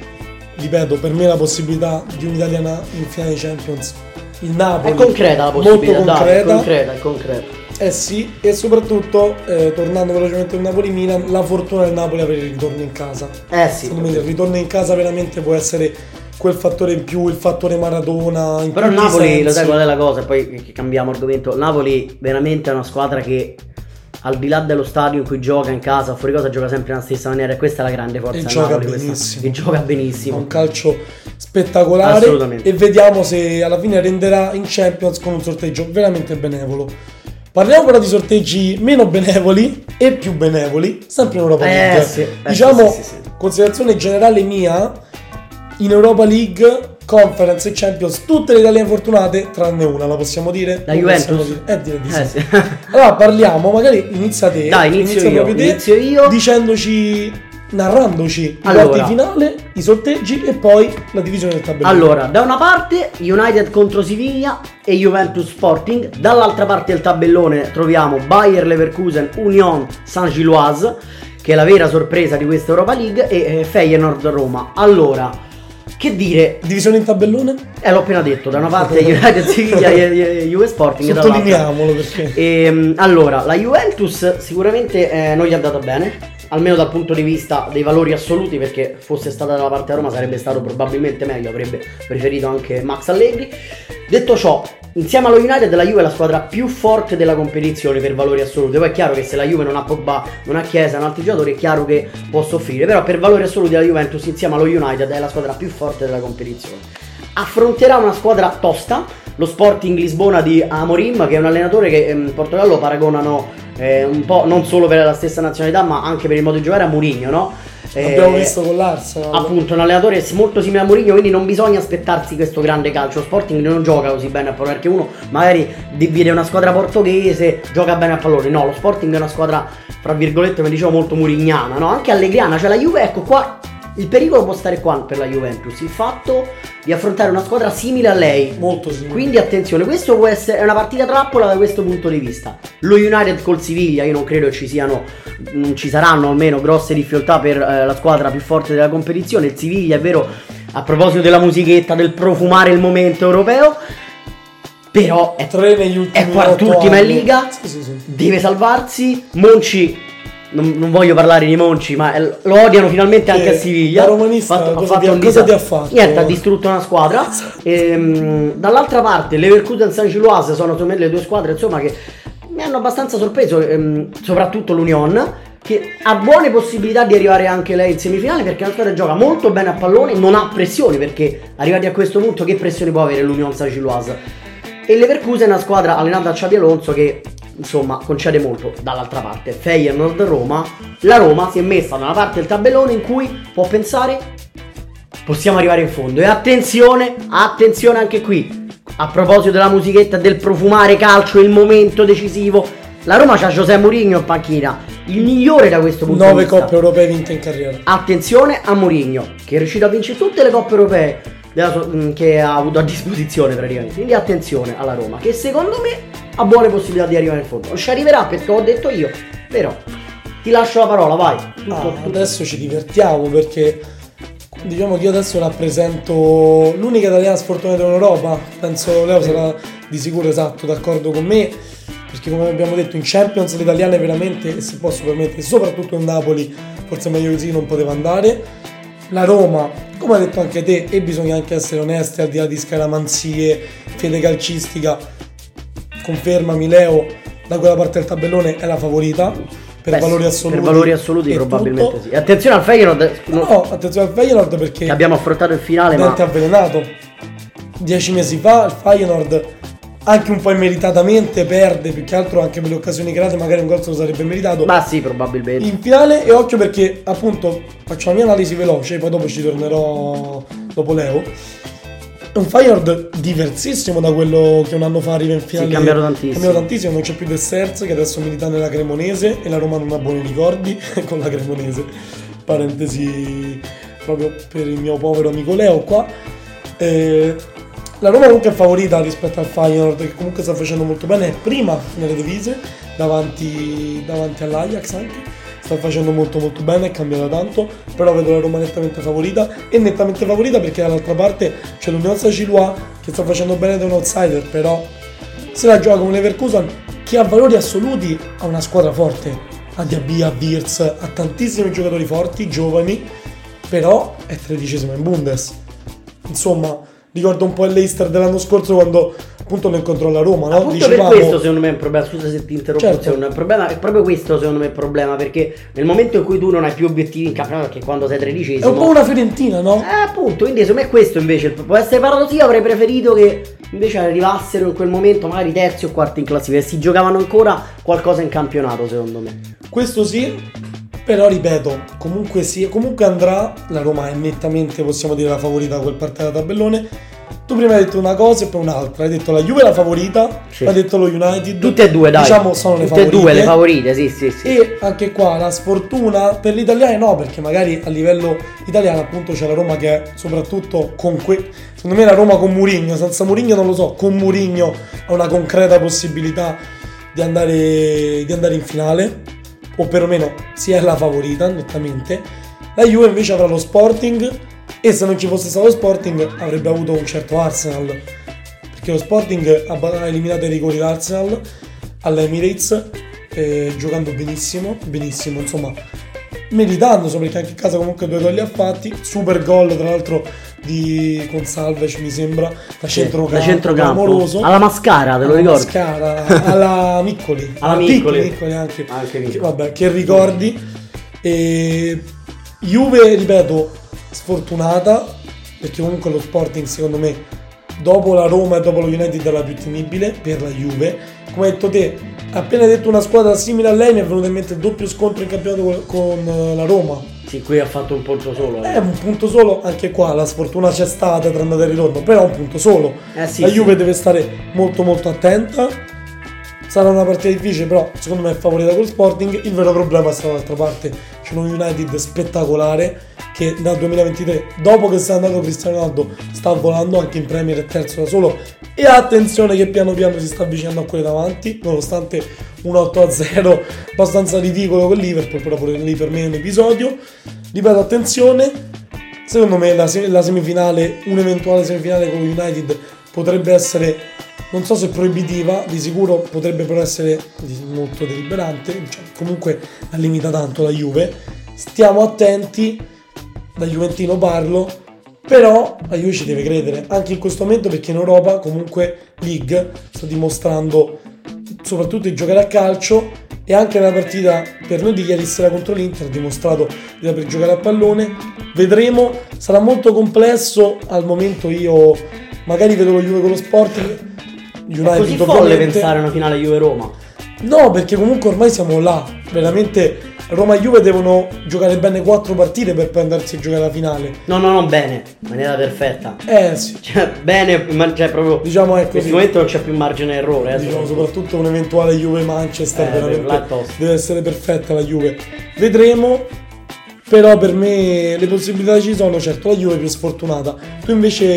[SPEAKER 3] Ripeto, per me la possibilità di un'italiana in finale di Champions, il Napoli,
[SPEAKER 4] è concreta la possibilità,
[SPEAKER 3] molto concreta.
[SPEAKER 4] È concreta.
[SPEAKER 3] Sì, e soprattutto, tornando velocemente al Napoli-Milan, la fortuna del Napoli avere il ritorno in casa.
[SPEAKER 4] Sì.
[SPEAKER 3] Secondo me il ritorno in casa veramente può essere quel fattore in più, il fattore Maradona.
[SPEAKER 4] Però il Napoli, lo sai qual è la cosa? Poi che cambiamo argomento. Il Napoli veramente è una squadra che, al di là dello stadio in cui gioca, in casa o fuori casa, gioca sempre nella stessa maniera, e questa è la grande forza del Napoli. E gioca benissimo.
[SPEAKER 3] Un calcio spettacolare.
[SPEAKER 4] Assolutamente.
[SPEAKER 3] E vediamo se alla fine renderà in Champions con un sorteggio veramente benevolo. Parliamo però di sorteggi meno benevoli e più benevoli, sempre in Europa League. Sì. Considerazione generale mia, in Europa League, Conference e Champions, tutte le italiane fortunate tranne una, la possiamo dire?
[SPEAKER 4] La Juventus?
[SPEAKER 3] Direi di sì. Allora parliamo, magari inizia te.
[SPEAKER 4] Dai, inizio io.
[SPEAKER 3] Dicendoci, narrandoci i quarti di finale, i sorteggi e poi la divisione del tabellone.
[SPEAKER 4] Allora, da una parte United contro Siviglia e Juventus Sporting, dall'altra parte del tabellone troviamo Bayer Leverkusen, Union Saint-Gilloise, che è la vera sorpresa di questa Europa League, e Feyenoord Roma. Allora, che dire?
[SPEAKER 3] Divisione in tabellone?
[SPEAKER 4] L'ho appena detto, da una parte United Siviglia e Juve Sporting,
[SPEAKER 3] sottolineiamolo perché
[SPEAKER 4] allora, la Juventus sicuramente non gli è andata bene, almeno dal punto di vista dei valori assoluti, perché fosse stata dalla parte a Roma sarebbe stato probabilmente meglio, avrebbe preferito anche Max Allegri. Detto ciò, insieme allo United la Juve è la squadra più forte della competizione per valori assoluti. Poi è chiaro che se la Juve non ha Pogba, non ha Chiesa, non ha altri giocatori, è chiaro che può soffrire, però per valori assoluti la Juventus insieme allo United è la squadra più forte della competizione. Affronterà una squadra tosta, lo Sporting Lisbona di Amorim, che è un allenatore che in Portogallo paragonano un po' non solo per la stessa nazionalità ma anche per il modo di giocare a Mourinho, no?
[SPEAKER 3] Abbiamo visto con l'Arsenal,
[SPEAKER 4] appunto, un allenatore molto simile a Mourinho, quindi non bisogna aspettarsi questo grande calcio. Sporting non gioca così bene a pallone, perché uno magari vede una squadra portoghese, gioca bene a pallone. No, lo Sporting è una squadra, fra virgolette, come dicevo, molto murignana, no? Anche allegriana, cioè la Juve, ecco qua il pericolo può stare qua per la Juventus, il fatto di affrontare una squadra simile a lei,
[SPEAKER 3] molto simile.
[SPEAKER 4] Quindi attenzione, questo può essere una partita trappola da questo punto di vista. Lo United col Siviglia, io non credo non ci saranno almeno grosse difficoltà per la squadra più forte della competizione. Il Siviglia, è vero, a proposito della musichetta, del profumare il momento europeo, però è
[SPEAKER 3] 3 negli ultimi
[SPEAKER 4] è quart'ultima in Liga,
[SPEAKER 3] sì.
[SPEAKER 4] Deve salvarsi. Monchi, non voglio parlare di Monchi, ma lo odiano finalmente anche a Siviglia.
[SPEAKER 3] Da romanista cosa ti ha fatto?
[SPEAKER 4] Niente, ha distrutto una squadra. Dall'altra parte Leverkusen e Saint-Gilloise sono le due squadre, insomma, che mi hanno abbastanza sorpreso, soprattutto l'Union, che ha buone possibilità di arrivare anche lei in semifinale, perché è una squadra che gioca molto bene a pallone, non ha pressioni, perché arrivati a questo punto che pressioni può avere l'Union Saint-Gilloise? E Leverkusen è una squadra allenata da Xabi Alonso che, insomma, concede molto. Dall'altra parte Feyenoord Roma, la Roma si è messa da una parte del tabellone in cui può pensare possiamo arrivare in fondo. E attenzione anche qui, a proposito della musichetta, del profumare calcio, il momento decisivo, la Roma c'ha José Mourinho in panchina, il migliore da questo punto di vista.
[SPEAKER 3] 9 coppe europee vinte in carriera.
[SPEAKER 4] Attenzione a Mourinho, che è riuscito a vincere tutte le coppe europee che ha avuto a disposizione praticamente. Quindi attenzione alla Roma, che secondo me ha buone possibilità di arrivare in fondo. Non ci arriverà perché ho detto io, però ti lascio la parola, vai.
[SPEAKER 3] Adesso ci divertiamo, perché diciamo che io adesso rappresento l'unica italiana sfortunata in Europa. Penso Leo sarà di sicuro d'accordo con me, perché come abbiamo detto in Champions le italiane veramente, se posso permettere, soprattutto in Napoli, forse meglio così non poteva andare. La Roma, come hai detto anche te, e bisogna anche essere onesti, al di là di scaramanzie, fede calcistica, confermami Leo, da quella parte del tabellone è la favorita per valori assoluti.
[SPEAKER 4] Per valori assoluti probabilmente tutto. Sì. E attenzione al Feyenoord.
[SPEAKER 3] No, attenzione al Feyenoord, perché
[SPEAKER 4] abbiamo affrontato il finale, ma
[SPEAKER 3] avvelenato. 10 mesi fa il Feyenoord, anche un po' immeritatamente, perde, più che altro anche per le occasioni create, magari un gol se lo sarebbe meritato.
[SPEAKER 4] Ma sì, probabilmente.
[SPEAKER 3] In finale, e occhio perché appunto faccio la mia analisi veloce, poi dopo ci tornerò dopo Leo. È un Feyenoord diversissimo da quello che un anno fa arriva in finale.
[SPEAKER 4] Sì, cambiato tantissimo.
[SPEAKER 3] Non c'è più De Serz che adesso milita nella Cremonese e la Roma non ha buoni ricordi con la Cremonese. Parentesi proprio per il mio povero amico Leo qua. La Roma comunque è favorita rispetto al Feyenoord, che comunque sta facendo molto bene, è prima nelle divise davanti all'Ajax anche. Sta facendo molto molto bene, è cambiata tanto, però vedo la Roma nettamente favorita, e nettamente favorita perché dall'altra parte c'è l'Unione Saint-Gilloise che sta facendo bene da un outsider, però se la gioca con Leverkusen che a valori assoluti ha una squadra forte, ha Diaby, ha Wirtz, ha tantissimi giocatori forti, giovani, però è 13esima in Bundes. Insomma, ricordo un po' il Leicester dell'anno scorso quando appunto lo incontrò alla Roma, no?
[SPEAKER 4] Appunto
[SPEAKER 3] Dicevamo...
[SPEAKER 4] per questo secondo me è un problema, scusa se ti interrompo,
[SPEAKER 3] Certo.
[SPEAKER 4] è un problema, è proprio questo secondo me il problema, perché nel momento in cui tu non hai più obiettivi in campionato, perché quando sei 13esimo
[SPEAKER 3] È un po' una Fiorentina, no?
[SPEAKER 4] appunto, quindi secondo me questo invece può essere paradosso. Io avrei preferito che invece arrivassero in quel momento magari terzi o quarti in classifica e si giocavano ancora qualcosa in campionato, secondo me.
[SPEAKER 3] Questo sì, però ripeto, comunque andrà, la Roma è nettamente, possiamo dire, la favorita a quel parte della tabellone. Tu prima hai detto una cosa e poi un'altra, hai detto la Juve è la favorita,
[SPEAKER 4] Sì.
[SPEAKER 3] hai detto lo United.
[SPEAKER 4] Tutte e due, dai.
[SPEAKER 3] Diciamo sono le
[SPEAKER 4] Tutte
[SPEAKER 3] favorite.
[SPEAKER 4] e due le favorite, sì.
[SPEAKER 3] E anche qua la sfortuna per gli italiani no, perché magari a livello italiano appunto c'è la Roma che è soprattutto secondo me la Roma con Mourinho, senza Mourinho non lo so, con Mourinho ha una concreta possibilità di andare in finale, o perlomeno si è la favorita nettamente. La Juve invece avrà lo Sporting, e se non ci fosse stato lo Sporting avrebbe avuto un certo Arsenal, perché lo Sporting ha eliminato i rigori l'Arsenal all'Emirates, giocando benissimo, insomma meritando, perché anche in casa comunque 2 gol li ha fatti, super gol tra l'altro con Salvec mi sembra, da centrocampo, clamoroso.
[SPEAKER 4] Alla Mascara, te lo ricordi?
[SPEAKER 3] Mascara, alla Miccoli,
[SPEAKER 4] Miccoli
[SPEAKER 3] anche
[SPEAKER 4] Miccoli.
[SPEAKER 3] Vabbè, che ricordi. E Juve, ripeto, sfortunata, perché comunque lo Sporting secondo me dopo la Roma e dopo lo United è la più temibile per la Juve. Come hai detto te, appena hai detto una squadra simile a lei, mi è venuto in mente il doppio scontro in campionato con la Roma.
[SPEAKER 4] Sì, qui ha fatto un punto solo.
[SPEAKER 3] È un punto solo, anche qua la sfortuna c'è stata tra andata e ritorno, però un punto solo.
[SPEAKER 4] Sì,
[SPEAKER 3] la Juve deve stare molto molto attenta. Sarà una partita difficile, però secondo me è favorita col Sporting. Il vero problema sta dall'altra parte, c'è uno United spettacolare che dal 2023, dopo che sia andato Cristiano Ronaldo, sta volando, anche in Premier è terzo da solo, e attenzione che piano piano si sta avvicinando a quelli davanti, nonostante un 8-0 abbastanza ridicolo con Liverpool, però pure lì per me è un episodio. Ripeto, attenzione, secondo me la semifinale, un'eventuale semifinale con United potrebbe essere, non so se proibitiva, di sicuro potrebbe però essere molto deliberante, cioè, comunque la limita tanto la Juve. Stiamo attenti, da juventino parlo, però la Juve ci deve credere anche in questo momento, perché in Europa comunque League sta dimostrando soprattutto di giocare a calcio, e anche nella partita per noi di ieri sera contro l'Inter ha dimostrato di saper giocare a pallone. Vedremo, sarà molto complesso al momento. Io magari vedo lo Juve con lo Sporting, United,
[SPEAKER 4] è così folle
[SPEAKER 3] ovviamente
[SPEAKER 4] pensare a una finale Juve-Roma.
[SPEAKER 3] No, perché comunque ormai siamo là, veramente. Roma e Juve devono giocare bene 4 partite per poi andarsi a giocare la finale.
[SPEAKER 4] No, bene, in maniera perfetta.
[SPEAKER 3] Sì.
[SPEAKER 4] Cioè, bene, cioè proprio,
[SPEAKER 3] diciamo è
[SPEAKER 4] in questo
[SPEAKER 3] così.
[SPEAKER 4] momento non c'è più margine d'errore.
[SPEAKER 3] Diciamo soprattutto un eventuale Juve-Manchester, veramente
[SPEAKER 4] tosta.
[SPEAKER 3] deve essere perfetta la Juve. Vedremo, però per me le possibilità ci sono, certo la Juve è più sfortunata. Tu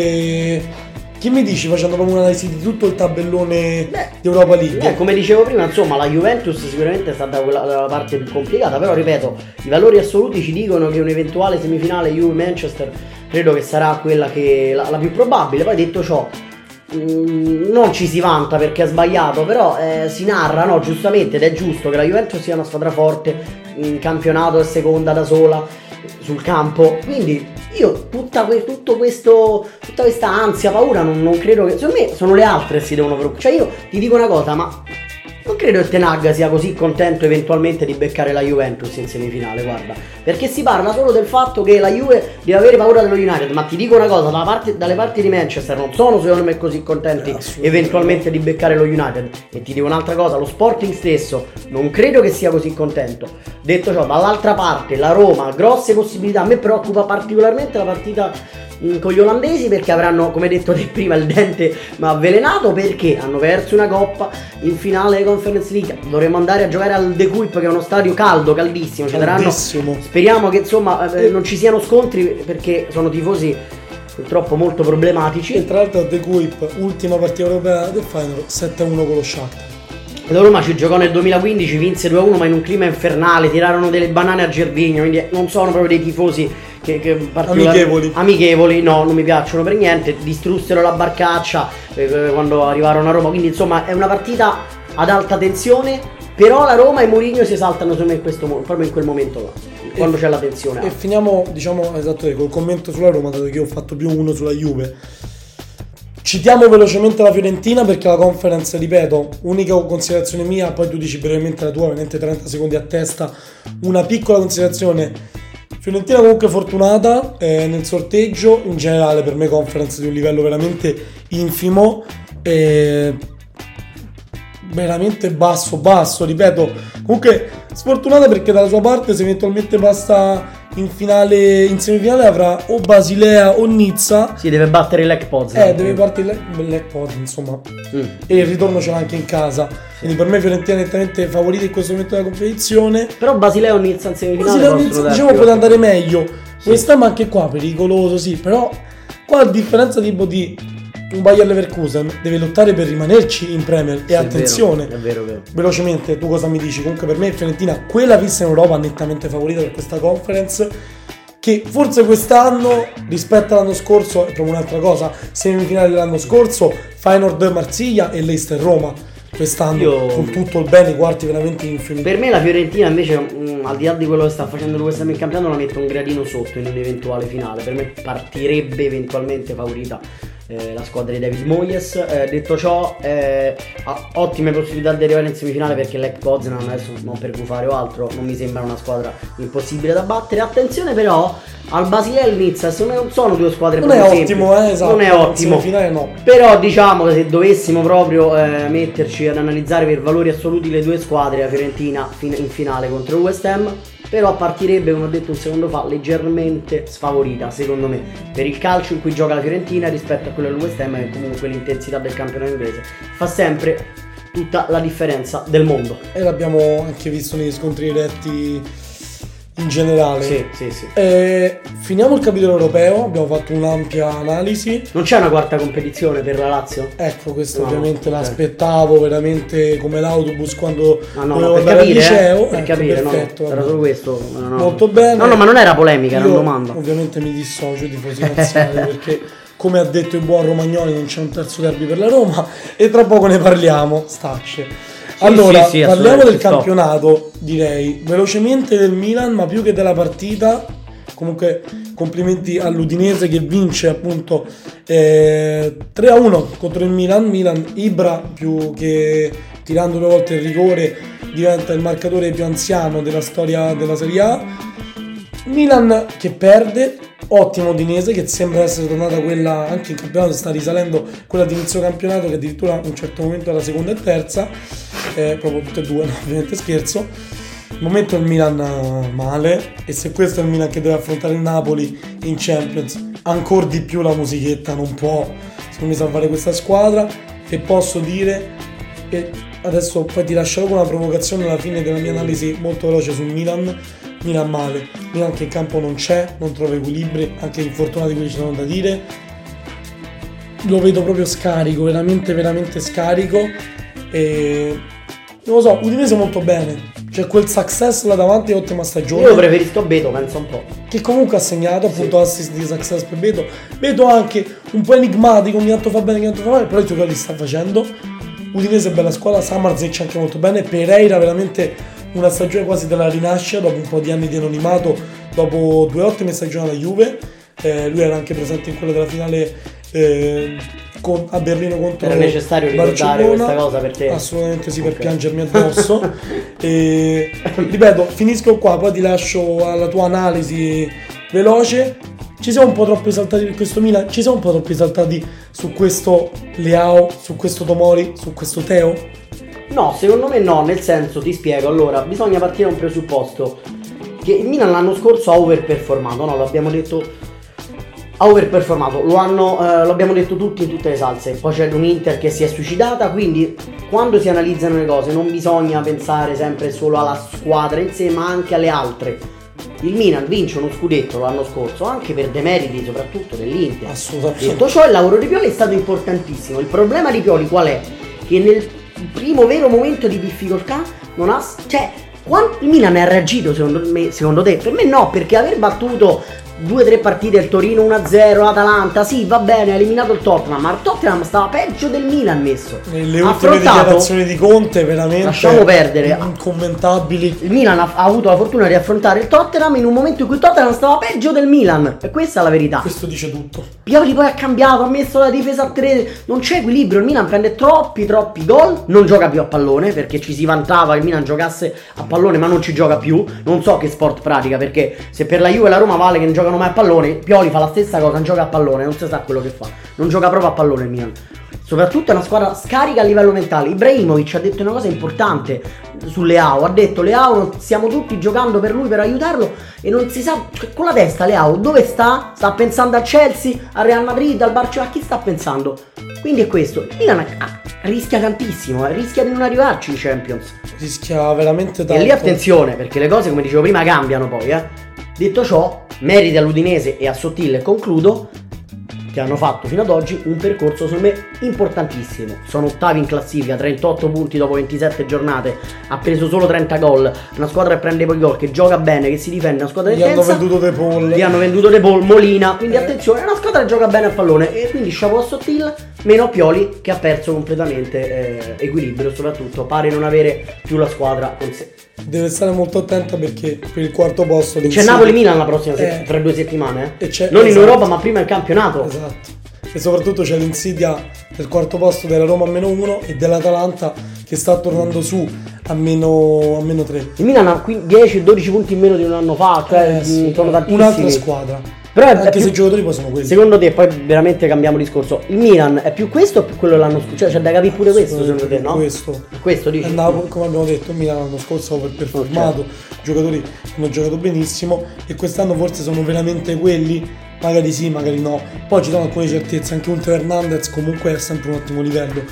[SPEAKER 3] invece che mi dici, facendo proprio un'analisi di tutto il tabellone di Europa League?
[SPEAKER 4] Come dicevo prima, insomma, la Juventus sicuramente è stata la parte più complicata, però ripeto, i valori assoluti ci dicono che un'eventuale semifinale Juve-Manchester credo che sarà quella che la più probabile. Poi detto ciò, non ci si vanta perché è sbagliato, però si narra, no, giustamente, ed è giusto che la Juventus sia una squadra forte, in campionato è seconda da sola sul campo, quindi io tutta questa ansia, paura non credo che, secondo me sono le altre che si devono preoccupare. Cioè io ti dico una cosa, ma Non credo che Ten Hag sia così contento eventualmente di beccare la Juventus in semifinale, guarda, perché si parla solo del fatto che la Juve deve avere paura dello United, ma ti dico una cosa, dalle parti di Manchester non sono secondo me così contenti eventualmente di beccare lo United, e ti dico un'altra cosa, lo Sporting stesso non credo che sia così contento. Detto ciò, dall'altra parte la Roma ha grosse possibilità, a me preoccupa particolarmente la partita con gli olandesi, perché avranno, come detto te prima, il dente ma avvelenato, perché hanno perso una coppa in finale Conference League, dovremmo andare a giocare al De Kuip, che è uno stadio caldo, caldissimo, ci daranno, speriamo che insomma non ci siano scontri, perché sono tifosi purtroppo molto problematici.
[SPEAKER 3] E tra l'altro al De Kuip, ultima partita europea del Feyenoord, 7-1 con lo Shakhtar.
[SPEAKER 4] La Roma ci giocò nel 2015, vinse 2-1 ma in un clima infernale, tirarono delle banane a Gervinho, quindi non sono proprio dei tifosi che amichevoli, no, non mi piacciono per niente, distrussero la barcaccia quando arrivarono a Roma, quindi insomma è una partita ad alta tensione, però la Roma e Mourinho si esaltano secondo me proprio in quel momento là, quando c'è la tensione.
[SPEAKER 3] E finiamo, diciamo, esatto, col commento sulla Roma, dato che io ho fatto più uno sulla Juve. Citiamo velocemente la Fiorentina, perché la Conference, ripeto, unica considerazione mia, poi tu dici brevemente la tua, veramente 30 secondi a testa, una piccola considerazione. Fiorentina comunque fortunata nel sorteggio, in generale per me Conference di un livello veramente infimo, veramente basso, ripeto, comunque sfortunata, perché dalla sua parte se eventualmente passa in semifinale avrà o Basilea o Nizza.
[SPEAKER 4] Si deve battere il Lech Poznan.
[SPEAKER 3] Deve battere il Lech Poznan, insomma. E il ritorno ce l'ha anche in casa. Quindi per me Fiorentina è nettamente favorita in questo momento della competizione.
[SPEAKER 4] Però Basilea o Nizza in semifinale
[SPEAKER 3] diciamo può andare meglio. Questa, ma anche qua pericoloso, sì. Però qua, a differenza tipo di un Bayer Leverkusen, deve lottare per rimanerci in Premier. E attenzione,
[SPEAKER 4] è vero.
[SPEAKER 3] Velocemente, tu cosa mi dici? Comunque per me Fiorentina, quella vista in Europa, nettamente favorita per questa Conference, che forse quest'anno rispetto all'anno scorso è proprio un'altra cosa. Semifinale dell'anno scorso, Feyenoord Marsiglia e Leicester Roma. Quest'anno con tutto il bene, i quarti veramente infiniti.
[SPEAKER 4] Per me la Fiorentina invece, al di là di quello che sta facendo il West Ham in campionato, la metto un gradino sotto in un'eventuale finale. Per me partirebbe eventualmente favorita la squadra di David Moyes. Detto ciò, ha ottime possibilità di arrivare in semifinale, perché Lech Poznan, adesso non per gufare o altro, non mi sembra una squadra impossibile da battere. Attenzione però al Basilea e al Nizza, non sono due squadre
[SPEAKER 3] non è ottimo, esatto,
[SPEAKER 4] non è ottimo,
[SPEAKER 3] no.
[SPEAKER 4] Però diciamo che se dovessimo proprio metterci ad analizzare per valori assoluti le due squadre, la Fiorentina in finale contro il West Ham però partirebbe, come ho detto un secondo fa, leggermente sfavorita secondo me per il calcio in cui gioca la Fiorentina rispetto a quello del West Ham, e comunque l'intensità del campionato inglese fa sempre tutta la differenza del mondo.
[SPEAKER 3] E l'abbiamo anche visto negli scontri diretti in generale.
[SPEAKER 4] Sì.
[SPEAKER 3] Finiamo il capitolo europeo, abbiamo fatto un'ampia analisi.
[SPEAKER 4] Non c'è una quarta competizione per la Lazio?
[SPEAKER 3] Ecco, questo ovviamente l'aspettavo veramente come l'autobus quando
[SPEAKER 4] dovevo
[SPEAKER 3] andare al liceo.
[SPEAKER 4] Per capire,
[SPEAKER 3] perfetto,
[SPEAKER 4] era solo questo.
[SPEAKER 3] Molto bene.
[SPEAKER 4] No, ma non era polemica, era una domanda.
[SPEAKER 3] Ovviamente mi dissocio di tifosi nazionali perché, come ha detto il buon Romagnoli, non c'è un terzo derby per la Roma e tra poco ne parliamo. Stacce. Allora, parliamo del campionato, direi, velocemente del Milan, ma più che della partita. Comunque complimenti all'Udinese che vince appunto 3-1 contro il Milan. Ibra, più che tirando 2 volte il rigore, diventa il marcatore più anziano della storia della Serie A. Milan che perde, ottimo Udinese che sembra essere tornata quella, anche in campionato sta risalendo, quella di inizio campionato, che addirittura a un certo momento era seconda e terza, proprio tutte e due, no, ovviamente scherzo. Al momento il Milan male, e se questo è il Milan che deve affrontare il Napoli in Champions, ancora di più la musichetta non può secondo me salvare questa squadra. E posso dire, e adesso poi ti lascerò con una provocazione alla fine della mia analisi molto veloce sul Milan male, Milan che in campo non c'è, non trova equilibri, anche infortunati quelli ci sono da dire, lo vedo proprio scarico, veramente scarico, e non lo so, Udinese molto bene, c'è quel success là davanti, ottima stagione.
[SPEAKER 4] Io preferisco Beto, penso un po',
[SPEAKER 3] che comunque ha segnato appunto assist di success per Beto anche un po' enigmatico, ogni tanto fa bene, ogni tanto fa male, però i suoi gol li sta facendo. Udinese è bella squadra, Samardzic anche molto bene, Pereira veramente una stagione quasi della rinascita dopo un po' di anni di anonimato, dopo 2 ottime stagioni alla Juve. Lui era anche presente in quella della finale a Berlino contro
[SPEAKER 4] era necessario ricordare
[SPEAKER 3] Barcellona.
[SPEAKER 4] questa cosa per te?
[SPEAKER 3] Assolutamente sì, per
[SPEAKER 4] Ok.
[SPEAKER 3] piangermi addosso. E, ripeto, finisco qua, poi ti lascio alla tua analisi veloce. Ci siamo un po' troppo esaltati per questo Milan, ci siamo un po' troppo esaltati su questo Leao, su questo Tomori, su questo Teo.
[SPEAKER 4] No, secondo me no, nel senso, ti spiego. Allora, bisogna partire da un presupposto, che il Milan l'anno scorso ha overperformato, no? L'abbiamo detto, ha overperformato, lo abbiamo detto tutti in tutte le salse. Poi c'è un Inter che si è suicidata, quindi quando si analizzano le cose non bisogna pensare sempre solo alla squadra in sé, ma anche alle altre. Il Milan vince uno scudetto l'anno scorso anche per demeriti soprattutto dell'Inter.
[SPEAKER 3] Assolutamente.
[SPEAKER 4] Detto ciò, il lavoro di Pioli è stato importantissimo. Il problema di Pioli qual è? Che nel primo vero momento di difficoltà non ha... Cioè, il Milan è reagito secondo te? Per me no, perché aver battuto 2-3 partite il Torino 1-0, l'Atalanta, sì va bene, ha eliminato il Tottenham, ma il Tottenham stava peggio del Milan messo.
[SPEAKER 3] Le ultime dichiarazioni di Conte veramente
[SPEAKER 4] lasciamo perdere,
[SPEAKER 3] incommentabili.
[SPEAKER 4] Il Milan ha avuto la fortuna di affrontare il Tottenham in un momento in cui il Tottenham stava peggio del Milan, e questa è la verità.
[SPEAKER 3] Questo dice tutto.
[SPEAKER 4] Pioli poi ha cambiato, ha messo la difesa a 3, non c'è equilibrio, il Milan prende troppi gol, non gioca più a pallone, perché ci si vantava che il Milan giocasse a pallone ma non ci gioca più, non so che sport pratica, perché se per la Juve e la Roma vale che non giocano mai a pallone, Pioli fa la stessa cosa, non gioca a pallone, non si sa quello che fa, non gioca proprio a pallone il Milan. Soprattutto è una squadra scarica a livello mentale. Ibrahimovic ha detto una cosa importante su Leao, ha detto Leao stiamo tutti giocando per lui, per aiutarlo, e non si sa, con la testa Leao dove sta? Sta pensando al Chelsea, al Real Madrid, al Barcellona, a chi sta pensando? Quindi è questo, il Milan rischia tantissimo, rischia di non arrivarci in Champions.
[SPEAKER 3] Rischia veramente tanto.
[SPEAKER 4] E lì attenzione, perché le cose, come dicevo prima, cambiano poi, Detto ciò, meriti all'Udinese e a Sottile, concludo, che hanno fatto fino ad oggi un percorso secondo me importantissimo. Sono ottavi in classifica, 38 punti dopo 27 giornate, ha preso solo 30 gol, una squadra che prende poi gol, che gioca bene, che si difende, una squadra
[SPEAKER 3] Gli hanno
[SPEAKER 4] intensa.
[SPEAKER 3] venduto De Paul.
[SPEAKER 4] Gli hanno venduto De Paul, Molina, quindi attenzione, è una squadra che gioca bene a pallone, e quindi chapeau a Sottile, meno a Pioli che ha perso completamente equilibrio, soprattutto pare non avere più la squadra con sé.
[SPEAKER 3] Deve stare molto attenta perché per il quarto posto
[SPEAKER 4] C'è Napoli-Milan la prossima tra 2 settimane,
[SPEAKER 3] e c'è,
[SPEAKER 4] non in
[SPEAKER 3] esatto,
[SPEAKER 4] Europa ma prima in campionato.
[SPEAKER 3] Esatto. E soprattutto c'è l'insidia del quarto posto della Roma a -1 e dell'Atalanta che sta tornando su a meno 3.
[SPEAKER 4] Il Milan ha 10-12 punti in meno di un anno fa, cioè
[SPEAKER 3] Sì,
[SPEAKER 4] sono tantissimi.
[SPEAKER 3] un'altra squadra.
[SPEAKER 4] Però
[SPEAKER 3] Anche se i giocatori poi sono quelli.
[SPEAKER 4] Secondo te, poi veramente cambiamo discorso, il Milan è più questo o più quello dell'anno scorso? Cioè c'è da capire pure questo secondo te, no? Questo dici?
[SPEAKER 3] Andavo, come abbiamo detto, il Milan l'anno scorso ha performato, giocatori hanno giocato benissimo e quest'anno forse sono veramente quelli, magari sì, magari no. Poi ci sono alcune certezze, anche un Teo Hernandez comunque è sempre un ottimo livello.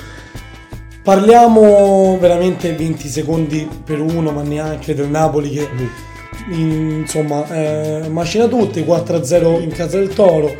[SPEAKER 3] Parliamo veramente 20 secondi per uno, ma neanche, del Napoli che insomma macina tutti, 4-0 in casa del Toro,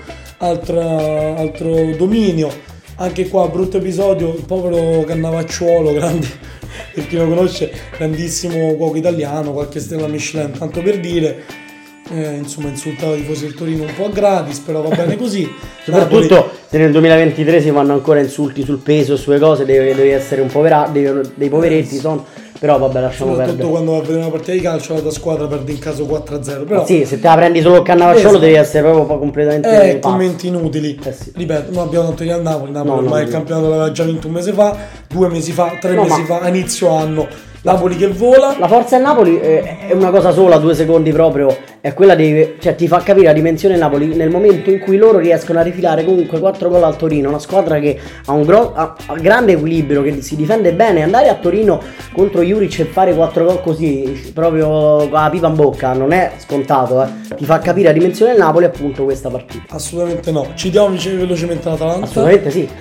[SPEAKER 3] altro dominio. Anche qua brutto episodio, il povero Cannavacciuolo, grande, per chi lo conosce, grandissimo cuoco italiano, qualche stella Michelin, tanto per dire, insomma insultava i tifosi del Torino un po' a gratis, però va bene così.
[SPEAKER 4] Soprattutto se nel 2023 si fanno ancora insulti sul peso e sulle cose, devi essere un dei poveretti, sono. Però vabbè, lasciamo perdere.
[SPEAKER 3] Soprattutto quando va a vedere una partita di calcio la tua squadra perde in caso 4-0. Però
[SPEAKER 4] sì, se te la prendi solo il Cannavacciolo,
[SPEAKER 3] esatto,
[SPEAKER 4] devi essere proprio completamente pazzo.
[SPEAKER 3] Commenti inutili.
[SPEAKER 4] Sì.
[SPEAKER 3] Ripeto, non abbiamo dato al Napoli.
[SPEAKER 4] No,
[SPEAKER 3] ormai il campionato l'aveva già vinto un mese fa, 2 mesi fa, 3 mesi fa, a inizio anno. Napoli che vola.
[SPEAKER 4] La forza del Napoli è una cosa sola, 2 secondi proprio, è quella cioè ti fa capire la dimensione del Napoli nel momento in cui loro riescono a rifilare comunque 4 gol al Torino, una squadra che ha grande equilibrio, che si difende bene. Andare a Torino contro Juric e fare 4 gol così, proprio con la pipa in bocca, non è scontato, ti fa capire la dimensione del Napoli, appunto, questa partita.
[SPEAKER 3] Assolutamente no. Ci diamo velocemente l'Atalanta.
[SPEAKER 4] Assolutamente sì.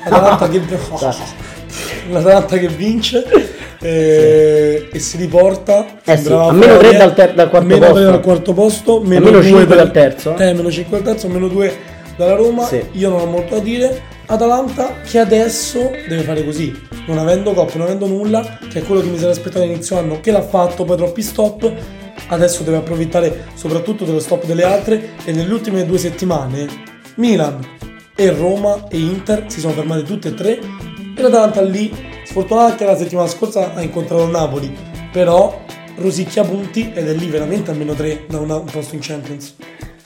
[SPEAKER 3] L'Atalanta che vince e si riporta
[SPEAKER 4] a meno 3 dal
[SPEAKER 3] quarto posto,
[SPEAKER 4] meno 5 dal terzo,
[SPEAKER 3] meno 5 dal terzo, meno 2 dalla Roma.
[SPEAKER 4] Sì.
[SPEAKER 3] Io non ho molto da dire. Atalanta che adesso deve fare così, non avendo coppa, non avendo nulla, che è quello che mi sarei aspettato all'inizio anno, che l'ha fatto, poi troppi stop. Adesso deve approfittare soprattutto dello stop delle altre, e nelle ultime 2 settimane Milan e Roma e Inter si sono fermate tutte e 3, e l'Atalanta lì, sfortunatamente la settimana scorsa ha incontrato il Napoli, però rosicchia punti ed è lì veramente a -3 da un posto in Champions.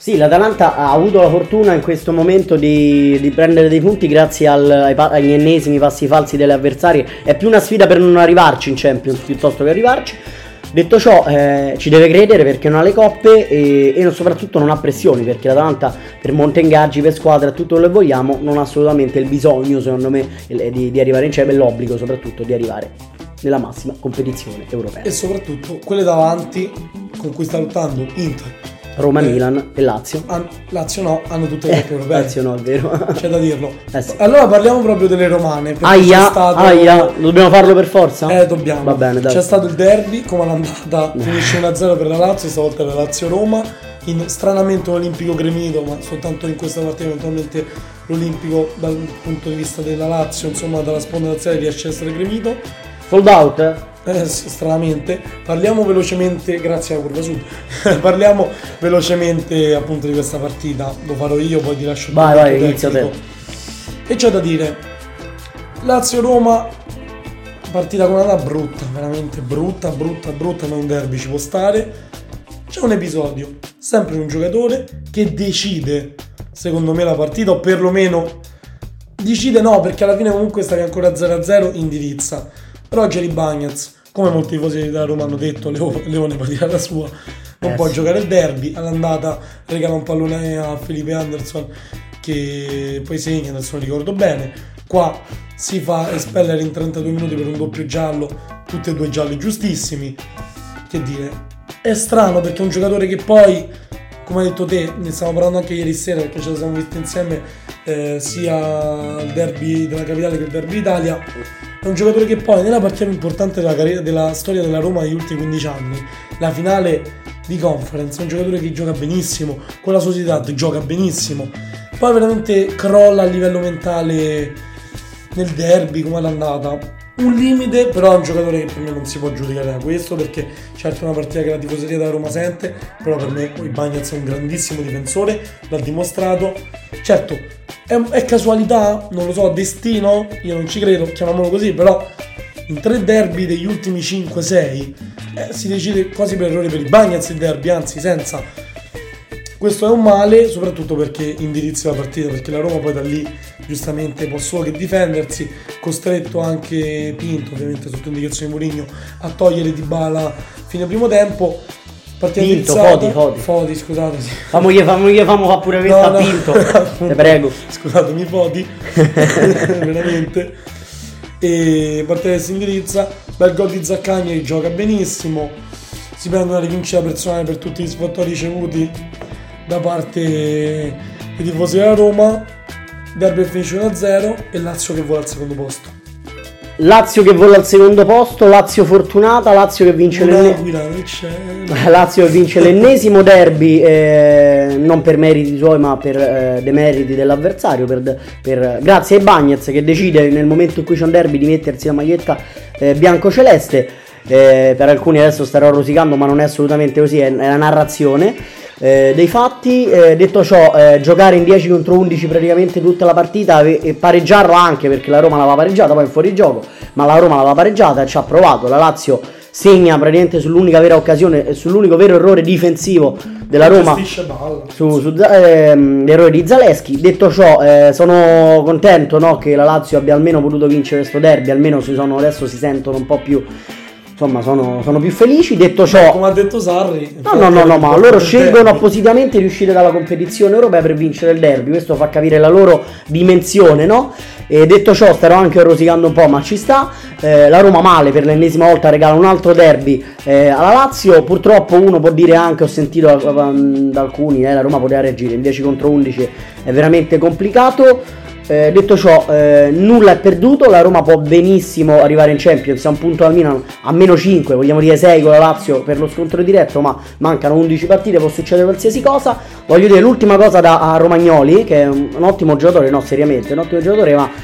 [SPEAKER 4] Sì, l'Atalanta ha avuto la fortuna in questo momento di prendere dei punti grazie agli ennesimi passi falsi delle avversarie. È più una sfida per non arrivarci in Champions piuttosto che arrivarci. Detto ciò, ci deve credere perché non ha le coppe e soprattutto non ha pressioni, perché l'Atalanta per monte ingaggi, per squadra, tutto quello che vogliamo, non ha assolutamente il bisogno, secondo me, di arrivare in Champions, e l'obbligo soprattutto di arrivare nella massima competizione europea.
[SPEAKER 3] E soprattutto quelle davanti con cui sta lottando Inter,
[SPEAKER 4] Roma, Milan e Lazio.
[SPEAKER 3] Lazio no, hanno tutte le coppe europee.
[SPEAKER 4] Lazio no, è vero.
[SPEAKER 3] C'è da dirlo.
[SPEAKER 4] Sì.
[SPEAKER 3] Allora parliamo proprio delle romane.
[SPEAKER 4] Aia, dobbiamo farlo per forza?
[SPEAKER 3] Dobbiamo.
[SPEAKER 4] Va bene, dai.
[SPEAKER 3] C'è stato il derby, come all'andata finisce 1-0 per la Lazio, stavolta la Lazio-Roma. Stranamente un Olimpico Gremito, ma soltanto in questa partita eventualmente l'Olimpico dal punto di vista della Lazio, insomma dalla sponda laziale, riesce a essere Gremito.
[SPEAKER 4] Sold out?
[SPEAKER 3] Stranamente. Parliamo velocemente, grazie alla curva sud. Parliamo velocemente appunto di questa partita. Lo farò io, poi ti lascio il
[SPEAKER 4] vai, inizia te.
[SPEAKER 3] E c'è da dire, Lazio-Roma, partita con una brutta, veramente brutta, ma un derby ci può stare. C'è un episodio, sempre un giocatore che decide, secondo me, la partita, o perlomeno decide no, perché alla fine comunque stavi ancora 0-0, indirizza. Roger Ibañez, come molti tifosi della Roma hanno detto, Leone può tirare la sua, non può giocare il derby. All'andata regala un pallone a Felipe Anderson che poi segna, adesso non ricordo bene. Qua si fa espellere in 32 minuti per un doppio giallo, tutti e due gialli giustissimi. Che dire, è strano perché è un giocatore che poi, come hai detto te, ne stiamo parlando anche ieri sera perché ce la siamo visti insieme, sia il derby della capitale che il derby d'Italia. È un giocatore che poi nella partita più importante della storia della Roma negli ultimi 15 anni, la finale di Conference, è un giocatore che gioca benissimo, con la società gioca benissimo, poi veramente crolla a livello mentale nel derby come l'andata. Un limite, però è un giocatore che per me non si può giudicare da questo, perché certo è una partita che la tifoseria della Roma sente, però per me Ibañez è un grandissimo difensore, l'ha dimostrato. Certo, è casualità, non lo so, destino, io non ci credo, chiamiamolo così, però in 3 derby degli ultimi 5-6 si decide quasi per errore per Ibañez il derby, anzi senza. Questo è un male, soprattutto perché indirizza la partita, perché la Roma poi da lì giustamente può solo che difendersi, costretto anche Pinto, ovviamente sotto indicazione di Mourinho, a togliere Dybala fine primo tempo.
[SPEAKER 4] Pinto, Foti,
[SPEAKER 3] scusate. Sì.
[SPEAKER 4] Fammi fa pure questa a Pinto, te prego.
[SPEAKER 3] Scusatemi, Foti, veramente. E partita che si indirizza, bel gol di Zaccagni, gioca benissimo, si prende una rivincita personale per tutti gli sfottori ricevuti da parte dei tifosi della Roma. Derby finisce 1-0 e Lazio che vola al secondo posto.
[SPEAKER 4] Lazio che vola al secondo posto, Lazio fortunata, Lazio che vince l'ennesimo derby, non per meriti suoi ma per demeriti dell'avversario, grazie a Ibañez che decide nel momento in cui c'è un derby di mettersi la maglietta bianco-celeste. Per alcuni adesso starò rosicando, ma non è assolutamente così, è la narrazione dei fatti. Detto ciò, giocare in 10 contro 11 praticamente tutta la partita e pareggiarla, anche perché la Roma l'aveva pareggiata, poi in fuorigioco, ma la Roma l'aveva pareggiata e ci ha provato. La Lazio segna praticamente sull'unica vera occasione, sull'unico vero errore difensivo della Roma, l'errore di Zalewski. Detto ciò, sono contento, no, che la Lazio abbia almeno potuto vincere questo derby, almeno adesso si sentono un po' più, insomma sono più felici. Detto ciò,
[SPEAKER 3] come ha detto Sarri,
[SPEAKER 4] no, ma loro scelgono appositamente di uscire dalla competizione europea per vincere il derby, questo fa capire la loro dimensione, no? E detto ciò, starò anche rosicando un po', ma ci sta. La Roma male, per l'ennesima volta regala un altro derby alla Lazio. Purtroppo uno può dire anche, ho sentito da alcuni, la Roma poteva reagire in 10 contro 11, è veramente complicato. Detto ciò, nulla è perduto, la Roma può benissimo arrivare in Champions, a un punto dal Milan, a meno 5, vogliamo dire 6 con la Lazio per lo scontro diretto, ma mancano 11 partite, può succedere qualsiasi cosa. Voglio dire l'ultima cosa a Romagnoli, che è un ottimo giocatore, no, seriamente un ottimo giocatore, ma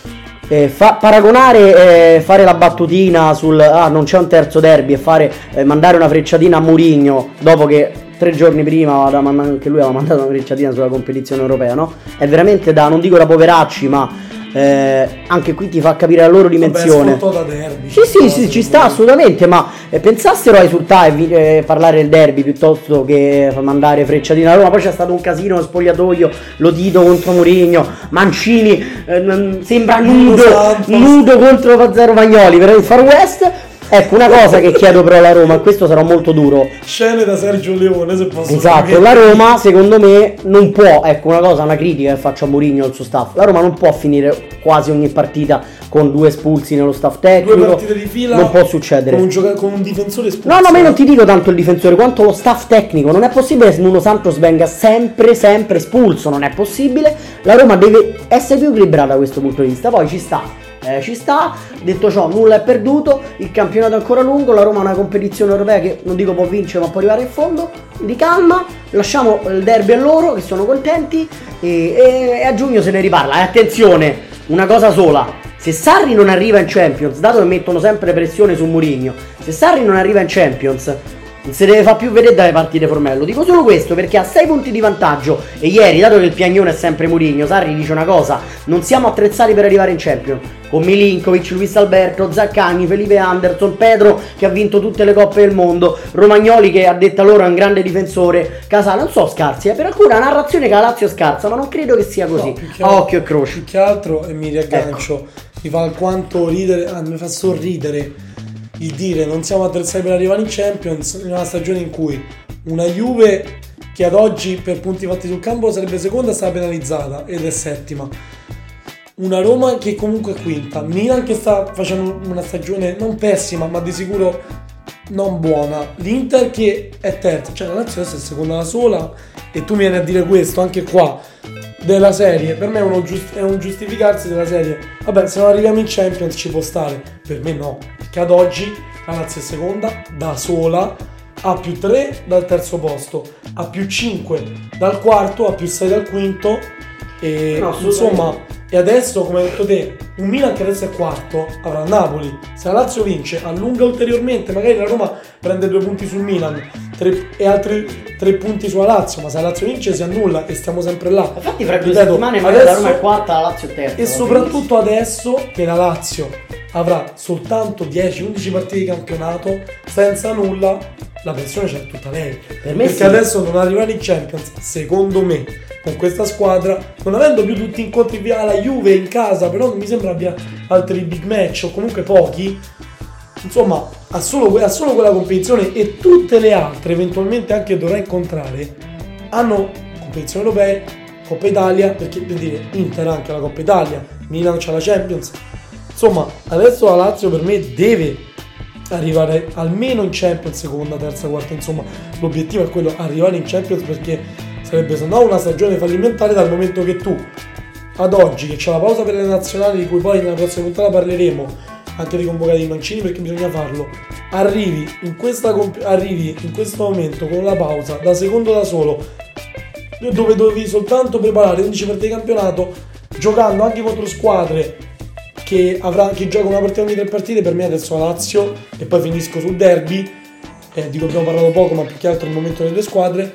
[SPEAKER 4] paragonare, fare la battutina sul non c'è un terzo derby e mandare una frecciatina a Mourinho dopo che 3 giorni prima anche lui aveva mandato una frecciatina sulla competizione europea, no? È veramente non dico da poveracci, ma anche qui ti fa capire la loro dimensione.
[SPEAKER 3] Da derby,
[SPEAKER 4] sì, ci sta assolutamente, ma pensassero a esultare e parlare del derby piuttosto che mandare Frecciatina a Roma. Poi c'è stato un casino spogliatoio, Lotito contro Mourinho, Mancini sembra nudo contro Zero Vagnoli per il Far West. Ecco, una cosa che chiedo però alla Roma, questo sarà molto duro.
[SPEAKER 3] Scene da Sergio Leone, se posso dire.
[SPEAKER 4] Esatto, la Roma secondo me non può, ecco una critica che faccio a Mourinho e al suo staff. La Roma non può finire quasi ogni partita con 2 espulsi nello staff tecnico.
[SPEAKER 3] 2 partite di fila
[SPEAKER 4] non può succedere.
[SPEAKER 3] Con un difensore espulso.
[SPEAKER 4] No, ma io non ti dico tanto il difensore quanto lo staff tecnico. Non è possibile che Nuno Santos venga sempre espulso, non è possibile. La Roma deve essere più equilibrata da questo punto di vista. Poi ci sta, detto ciò nulla è perduto, il campionato è ancora lungo, la Roma ha una competizione europea che non dico può vincere ma può arrivare in fondo, di calma, lasciamo il derby a loro che sono contenti e a giugno se ne riparla. E attenzione, una cosa sola, se Sarri non arriva in Champions, dato che mettono sempre pressione su Mourinho, se Sarri non arriva in Champions non si deve far più vedere dalle partite Formello. Dico solo questo perché ha 6 punti di vantaggio e ieri, dato che il piagnone è sempre Mourinho, Sarri dice una cosa: non siamo attrezzati per arrivare in Champions. Con Milinkovic, Luis Alberto, Zaccagni, Felipe Anderson, Pedro che ha vinto tutte le coppe del mondo, Romagnoli che a detta loro è un grande difensore, Casale, non so scarsi, per alcune la narrazione che la Lazio è scarsa, ma non credo che sia così, a occhio e croce.
[SPEAKER 3] Più che altro, e mi riaggancio, mi fa alquanto ridere, mi fa sorridere il dire non siamo attrezzati per arrivare in Champions in una stagione in cui una Juve che ad oggi per punti fatti sul campo sarebbe seconda, sta penalizzata ed è settima, una Roma che comunque è quinta, Milan che sta facendo una stagione non pessima ma di sicuro non buona, l'Inter che è terza, cioè la Lazio adesso è seconda da sola e tu mi vieni a dire questo anche qua della serie. Per me è un giustificarsi della serie. Vabbè, se non arriviamo in Champions ci può stare, per me no, perché ad oggi la Lazio è seconda da sola, a più 3 dal terzo posto, a più 5 dal quarto, a più 6 dal quinto e no, insomma, e adesso come hai detto te, un Milan che adesso è quarto avrà Napoli, se la Lazio vince allunga ulteriormente, magari la Roma prende 2 punti sul Milan e altri 3 punti sulla Lazio, ma se la Lazio vince si annulla e stiamo sempre là.
[SPEAKER 4] Infatti fra 2 settimane magari la Roma è quarta, la Lazio è terza.
[SPEAKER 3] E soprattutto adesso che la Lazio avrà soltanto 10-11 partite di campionato senza nulla, la pressione c'è tutta lei. Perché adesso non arrivare in Champions, secondo me, con questa squadra, non avendo più tutti incontri via la Juve in casa, però non mi sembra abbia altri big match o comunque pochi, insomma ha solo quella competizione e tutte le altre eventualmente anche dovrà incontrare hanno competizioni europee, Coppa Italia, perché per dire Inter anche la Coppa Italia, Milan c'ha la Champions, insomma adesso la Lazio per me deve arrivare almeno in Champions, seconda, terza, quarta, insomma l'obiettivo è quello, arrivare in Champions, perché sarebbe se no una stagione fallimentare, dal momento che tu ad oggi che c'è la pausa per le nazionali, di cui poi nella prossima puntata parleremo anche dei convocati di Mancini perché bisogna farlo, arrivi in questo momento con la pausa da secondo da solo, dove dovevi soltanto preparare 11 partite di campionato, giocando anche contro squadre che gioca una partita ogni 3 partite. Per me adesso la Lazio, e poi finisco sul derby, di cui abbiamo parlato poco ma più che altro il momento delle 2 squadre,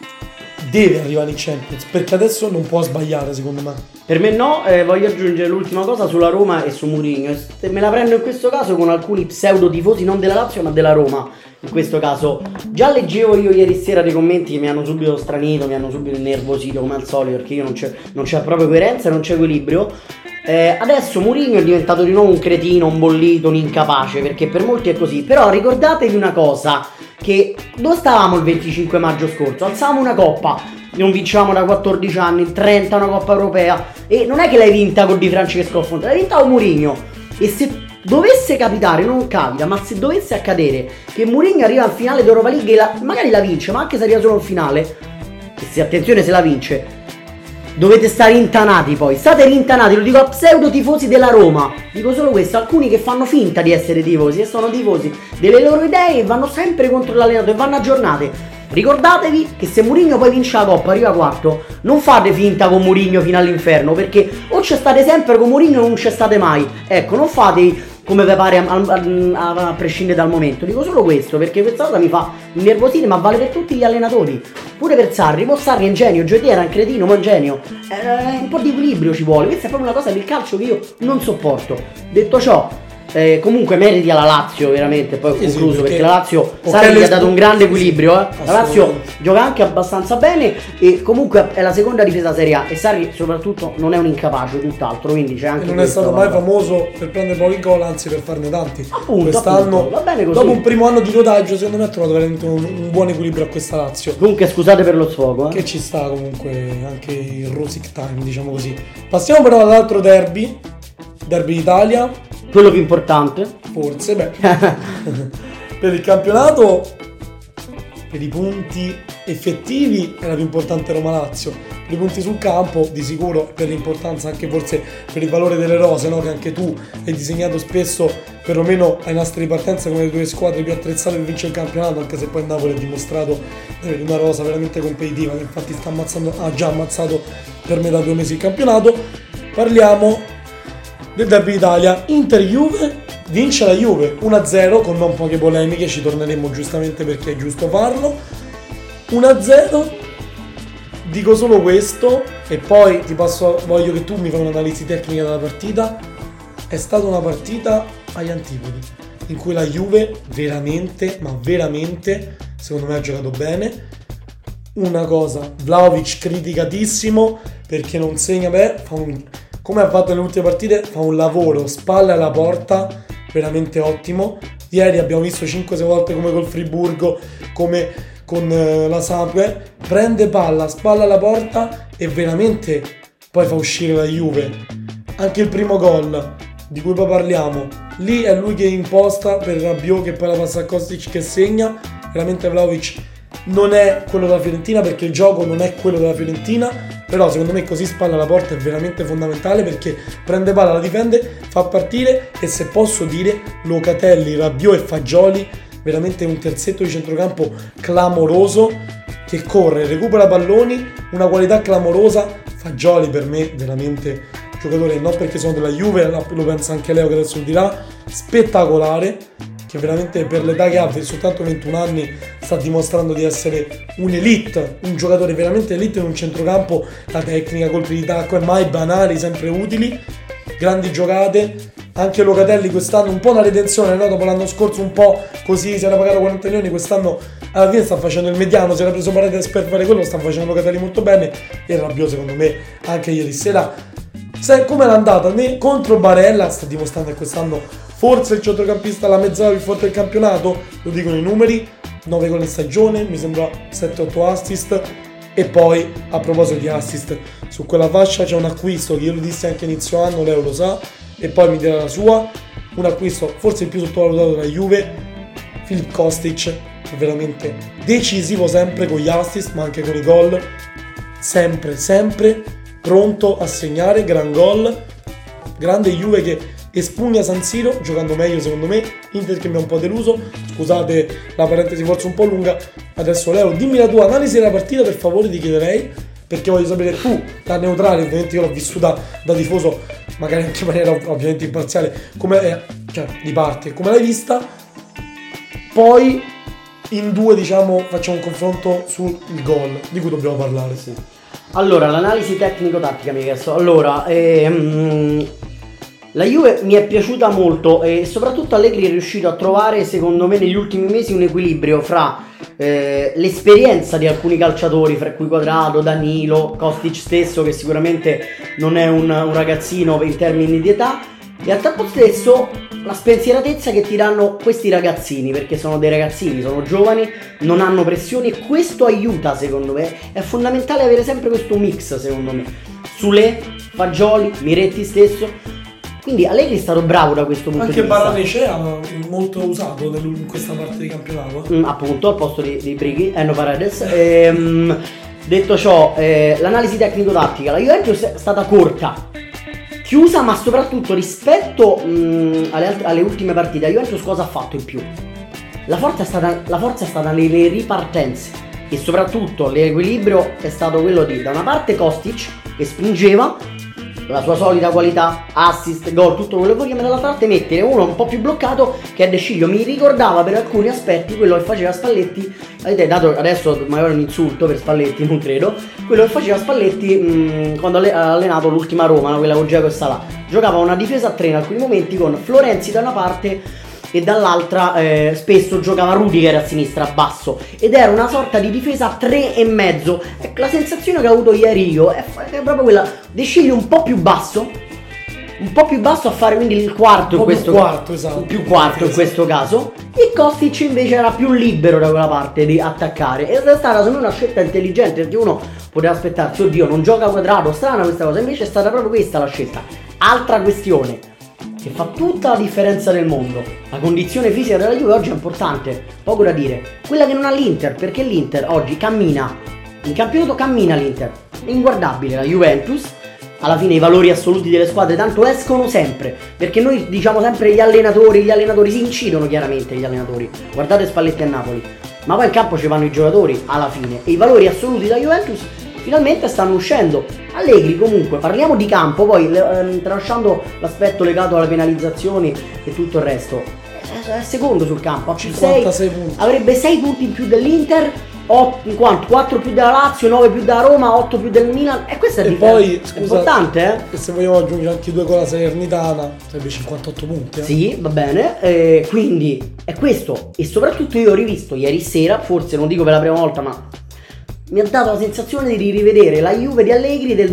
[SPEAKER 3] deve arrivare in Champions, perché adesso non può sbagliare secondo me.
[SPEAKER 4] Per me no. Voglio aggiungere l'ultima cosa sulla Roma e su Mourinho. Me la prendo in questo caso con alcuni pseudo tifosi non della Lazio ma della Roma. In questo caso già leggevo io ieri sera dei commenti che mi hanno subito stranito, mi hanno subito innervosito come al solito, perché io non c'è proprio coerenza, non c'è equilibrio. Adesso Mourinho è diventato di nuovo un cretino, un bollito, un incapace, perché per molti è così. Però ricordatevi una cosa, che dove stavamo il 25 maggio scorso? Alzavamo una coppa, non vincevamo da 14 anni, il 30 una coppa europea, e non è che l'hai vinta con Di Francesco Fonte, l'hai vinta con Mourinho. E se dovesse capitare, non capita, ma se dovesse accadere che Mourinho arriva al finale d'Europa League e magari la vince, ma anche se arriva solo al finale, e se attenzione se la vince, dovete stare rintanati, poi state rintanati, lo dico a pseudo tifosi della Roma, dico solo questo, alcuni che fanno finta di essere tifosi e sono tifosi delle loro idee e vanno sempre contro l'allenatore e vanno aggiornate. Ricordatevi che se Mourinho poi vince la Coppa, arriva quarto, non fate finta con Mourinho fino all'inferno, perché o c'è state sempre con Mourinho o non c'è state mai. Ecco, non fate come vi pare a prescindere dal momento. Dico solo questo perché questa cosa mi fa innervosire, ma vale per tutti gli allenatori, pure per Sarri. Sarri è un genio, Gioielli era un cretino ma un genio, un po' di equilibrio ci vuole. Questa è proprio una cosa del calcio che io non sopporto. Detto ciò, comunque meriti alla Lazio veramente, poi ho concluso perché la Lazio Sarri gli ha dato un grande equilibrio, La Lazio gioca anche abbastanza bene e comunque è la seconda difesa Serie A e Sarri soprattutto non è un incapace, tutt'altro, quindi c'è anche,
[SPEAKER 3] e non è stato mai famoso per prendere pochi gol, anzi per farne tanti.
[SPEAKER 4] Appunto,
[SPEAKER 3] quest'anno
[SPEAKER 4] va bene così.
[SPEAKER 3] Dopo un primo anno di rodaggio secondo me ha trovato veramente un buon equilibrio a questa Lazio.
[SPEAKER 4] Comunque scusate per lo sfogo,
[SPEAKER 3] che ci sta comunque anche il Rosic Time, diciamo così. Passiamo però all'altro derby d'Italia,
[SPEAKER 4] quello più importante
[SPEAKER 3] forse, per il campionato, per i punti effettivi è la più importante Roma-Lazio, per i punti sul campo di sicuro, per l'importanza anche forse per il valore delle rose, no? Che anche tu hai disegnato spesso perlomeno ai nastri di partenza come le tue squadre più attrezzate per vincere il campionato, anche se poi il Napoli ha dimostrato di avere una rosa veramente competitiva, che infatti ha già ammazzato per me da 2 mesi il campionato. Parliamo del derby d'Italia. Inter-Juve, vince la Juve 1-0 con non poche polemiche, ci torneremo giustamente perché è giusto farlo. 1-0, dico solo questo e poi voglio che tu mi fai un'analisi tecnica della partita. È stata una partita agli antipodi in cui la Juve veramente, ma veramente, secondo me ha giocato bene. Una cosa, Vlahovic criticatissimo perché non segna, come ha fatto nelle ultime partite, fa un lavoro spalle alla porta veramente ottimo. Ieri abbiamo visto 5-6 volte come col Friburgo, come con la Samp, prende palla, spalla alla porta e veramente poi fa uscire la Juve. Anche il primo gol di cui poi parliamo, lì è lui che imposta per Rabiot che poi la passa a Kostic che segna. Veramente Vlahovic non è quello della Fiorentina perché il gioco non è quello della Fiorentina, però secondo me così spalla alla porta è veramente fondamentale perché prende palla, la difende, fa partire e se posso dire Locatelli, Rabiot e Fagioli, veramente un terzetto di centrocampo clamoroso che corre, recupera palloni, una qualità clamorosa. Fagioli per me veramente giocatore, non perché sono della Juve, lo pensa anche Leo che adesso lo dirà, spettacolare, che veramente per l'età che ha, soltanto 21 anni, sta dimostrando di essere un'elite, un giocatore veramente elite in un centrocampo, la tecnica, colpi di tacco, mai banali, sempre utili, grandi giocate. Anche Locatelli quest'anno un po' una redenzione, no? Dopo l'anno scorso un po' così, si era pagato 40 milioni, quest'anno alla fine sta facendo il mediano, si era preso Paredes per fare quello, sta facendo Locatelli molto bene e Rabiot secondo me anche ieri sera, sai come l'è andata contro Barella, sta dimostrando che quest'anno forse il centrocampista la mezzala più forte del campionato, lo dicono i numeri, 9 gol in stagione, mi sembra 7-8 assist. E poi a proposito di assist, su quella fascia c'è un acquisto che io lo dissi anche inizio anno, Leo lo sa e poi mi dirà la sua, un acquisto forse il più sottovalutato della Juve, Filip Kostic, veramente decisivo sempre con gli assist ma anche con i gol, sempre pronto a segnare, gran gol, grande Juve che espugna San Siro giocando meglio secondo me, Inter che mi ha un po' deluso, scusate la parentesi forse un po' lunga. Adesso Leo dimmi la tua analisi della partita per favore, ti chiederei, perché voglio sapere tu da neutrale, ovviamente io l'ho vissuta da tifoso magari anche in maniera ovviamente imparziale, come cioè di parte, come l'hai vista, poi in due diciamo facciamo un confronto sul gol di cui dobbiamo parlare. Sì.
[SPEAKER 4] Allora, l'analisi tecnico-tattica mi ha chiesto. Allora, la Juve mi è piaciuta molto e soprattutto Allegri è riuscito a trovare secondo me negli ultimi mesi un equilibrio fra l'esperienza di alcuni calciatori, fra cui Quadrado, Danilo, Kostic stesso che sicuramente non è un ragazzino in termini di età, e al tempo stesso la spensieratezza che ti danno questi ragazzini, perché sono dei ragazzini, sono giovani, non hanno pressioni e questo aiuta secondo me, è fondamentale avere sempre questo mix secondo me, Sule, Fagioli, Miretti stesso. Quindi Allegri è stato bravo da questo punto
[SPEAKER 3] anche
[SPEAKER 4] di vista.
[SPEAKER 3] Anche Baranecea molto usato in questa parte di campionato.
[SPEAKER 4] Appunto, al posto di Brighi, Enno Paredes. Detto ciò, l'analisi tecnico-tattica. La Juventus è stata corta, chiusa, ma soprattutto rispetto alle ultime partite, la Juventus cosa ha fatto in più? La forza è stata nelle ripartenze e soprattutto l'equilibrio è stato quello di, da una parte Kostic che spingeva, la sua solita qualità, assist, gol, tutto quello che vogliamo, dall'altra parte mettere uno un po' più bloccato che è De Sciglio. Mi ricordava per alcuni aspetti quello che faceva Spalletti, avete dato adesso magari un insulto per Spalletti, non credo, quello che faceva Spalletti quando ha allenato l'ultima Roma, quella con Dzeko e Salah. Giocava una difesa a 3 in alcuni momenti con Florenzi da una parte e dall'altra spesso giocava Rudiger a sinistra basso, ed era una sorta di difesa a 3,5. Ecco, la sensazione che ho avuto ieri io è proprio quella, De Sciglio un po' più basso a fare quindi il quarto in questo
[SPEAKER 3] quarto, esatto.
[SPEAKER 4] Più quarto in questo caso, e Kostic invece era più libero da quella parte di attaccare, ed è stata secondo me una scelta intelligente, perché uno poteva aspettarsi, oddio non gioca Quadrato, strana questa cosa, invece è stata proprio questa la scelta. Altra questione che fa tutta la differenza del mondo, la condizione fisica della Juve oggi è importante, poco da dire, quella che non ha l'Inter, perché l'Inter oggi cammina, in campionato cammina l'Inter, è inguardabile la Juventus. Alla fine i valori assoluti delle squadre tanto escono sempre, perché noi diciamo sempre gli allenatori si incidono, chiaramente gli allenatori, guardate Spalletti a Napoli, ma poi in campo ci vanno i giocatori alla fine, e i valori assoluti della Juventus finalmente stanno uscendo. Allegri comunque, parliamo di campo, poi tralasciando l'aspetto legato alle penalizzazioni e tutto il resto, è secondo sul campo,
[SPEAKER 3] 56 punti.
[SPEAKER 4] Avrebbe 6 punti in più dell'Inter, 4 più della Lazio, 9 più della Roma, 8 più del Milan, e questo è
[SPEAKER 3] poi,
[SPEAKER 4] è importante,
[SPEAKER 3] E se vogliamo aggiungere anche 2 con la Salernitana sarebbe 58 punti.
[SPEAKER 4] Sì, va bene, quindi è questo. E soprattutto io ho rivisto ieri sera, forse non dico per la prima volta, ma mi ha dato la sensazione di rivedere la Juve di Allegri del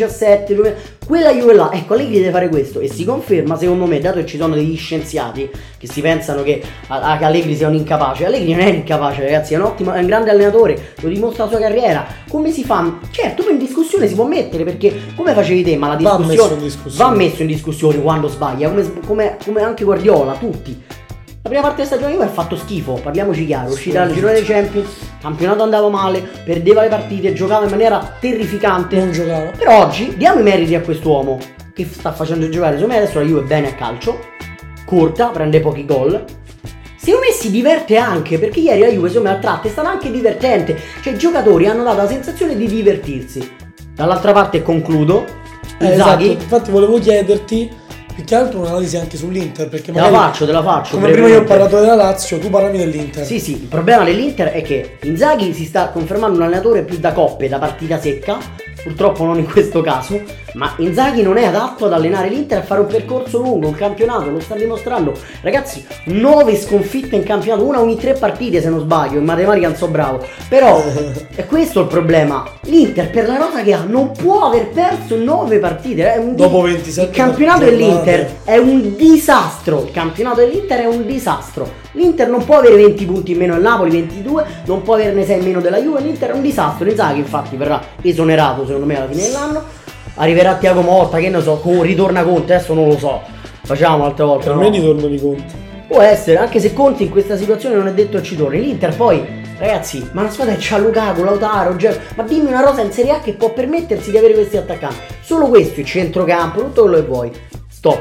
[SPEAKER 4] 2017, quella Juve là. Ecco, Allegri deve fare questo, e si conferma secondo me, dato che ci sono degli scienziati che si pensano che Allegri sia un incapace. Allegri non è incapace, ragazzi, è un grande allenatore, lo dimostra la sua carriera. Come si fa? Certo, poi in discussione si può mettere, perché come facevi te, ma la discussione va messo in discussione quando sbaglia, come anche Guardiola, tutti. La prima parte della stagione ha fatto schifo, parliamoci chiaro, uscita dal girone dei Champions, campionato andava male, perdeva le partite, giocava in maniera terrificante.
[SPEAKER 3] Non giocava.
[SPEAKER 4] Però oggi diamo i meriti a quest'uomo che sta facendo giocare, secondo me adesso la Juve è bene a calcio, corta, prende pochi gol. Secondo me si diverte anche, perché ieri la Juve secondo me a tratti è stata anche divertente, cioè i giocatori hanno dato la sensazione di divertirsi. Dall'altra parte concludo,
[SPEAKER 3] esatto, infatti volevo chiederti più che altro un'analisi anche sull'Inter, perché magari
[SPEAKER 4] te la faccio.
[SPEAKER 3] Come prima io ho parlato della Lazio, tu parlavi dell'Inter.
[SPEAKER 4] Sì, il problema dell'Inter è che Inzaghi si sta confermando un allenatore più da coppe, da partita secca, purtroppo non in questo caso, ma Inzaghi non è adatto ad allenare l'Inter, a fare un percorso lungo, un campionato, lo sta dimostrando. Ragazzi, 9 sconfitte in campionato, una ogni 3 partite se non sbaglio, in matematica non so bravo, però è questo il problema. L'Inter per la rosa che ha non può aver perso 9 partite,
[SPEAKER 3] dopo 27.
[SPEAKER 4] Il campionato dell'Inter è un disastro, il campionato dell'Inter è un disastro. L'Inter non può avere 20 punti in meno del Napoli, 22, non può averne 6 in meno della Juve, l'Inter è un disastro. Inzaghi infatti verrà esonerato secondo me alla fine dell'anno, arriverà Thiago Motta, che ne so, ritorna Conte, adesso non lo so, facciamo un'altra volta.
[SPEAKER 3] Per me ritorno di Conte.
[SPEAKER 4] Può essere, anche se Conte in questa situazione non è detto che ci torni. L'Inter poi, ragazzi, ma la squadra c'ha Lukaku, Lautaro, ma dimmi una rosa in Serie A che può permettersi di avere questi attaccanti. Solo questo, il centrocampo, tutto quello che vuoi. Stop.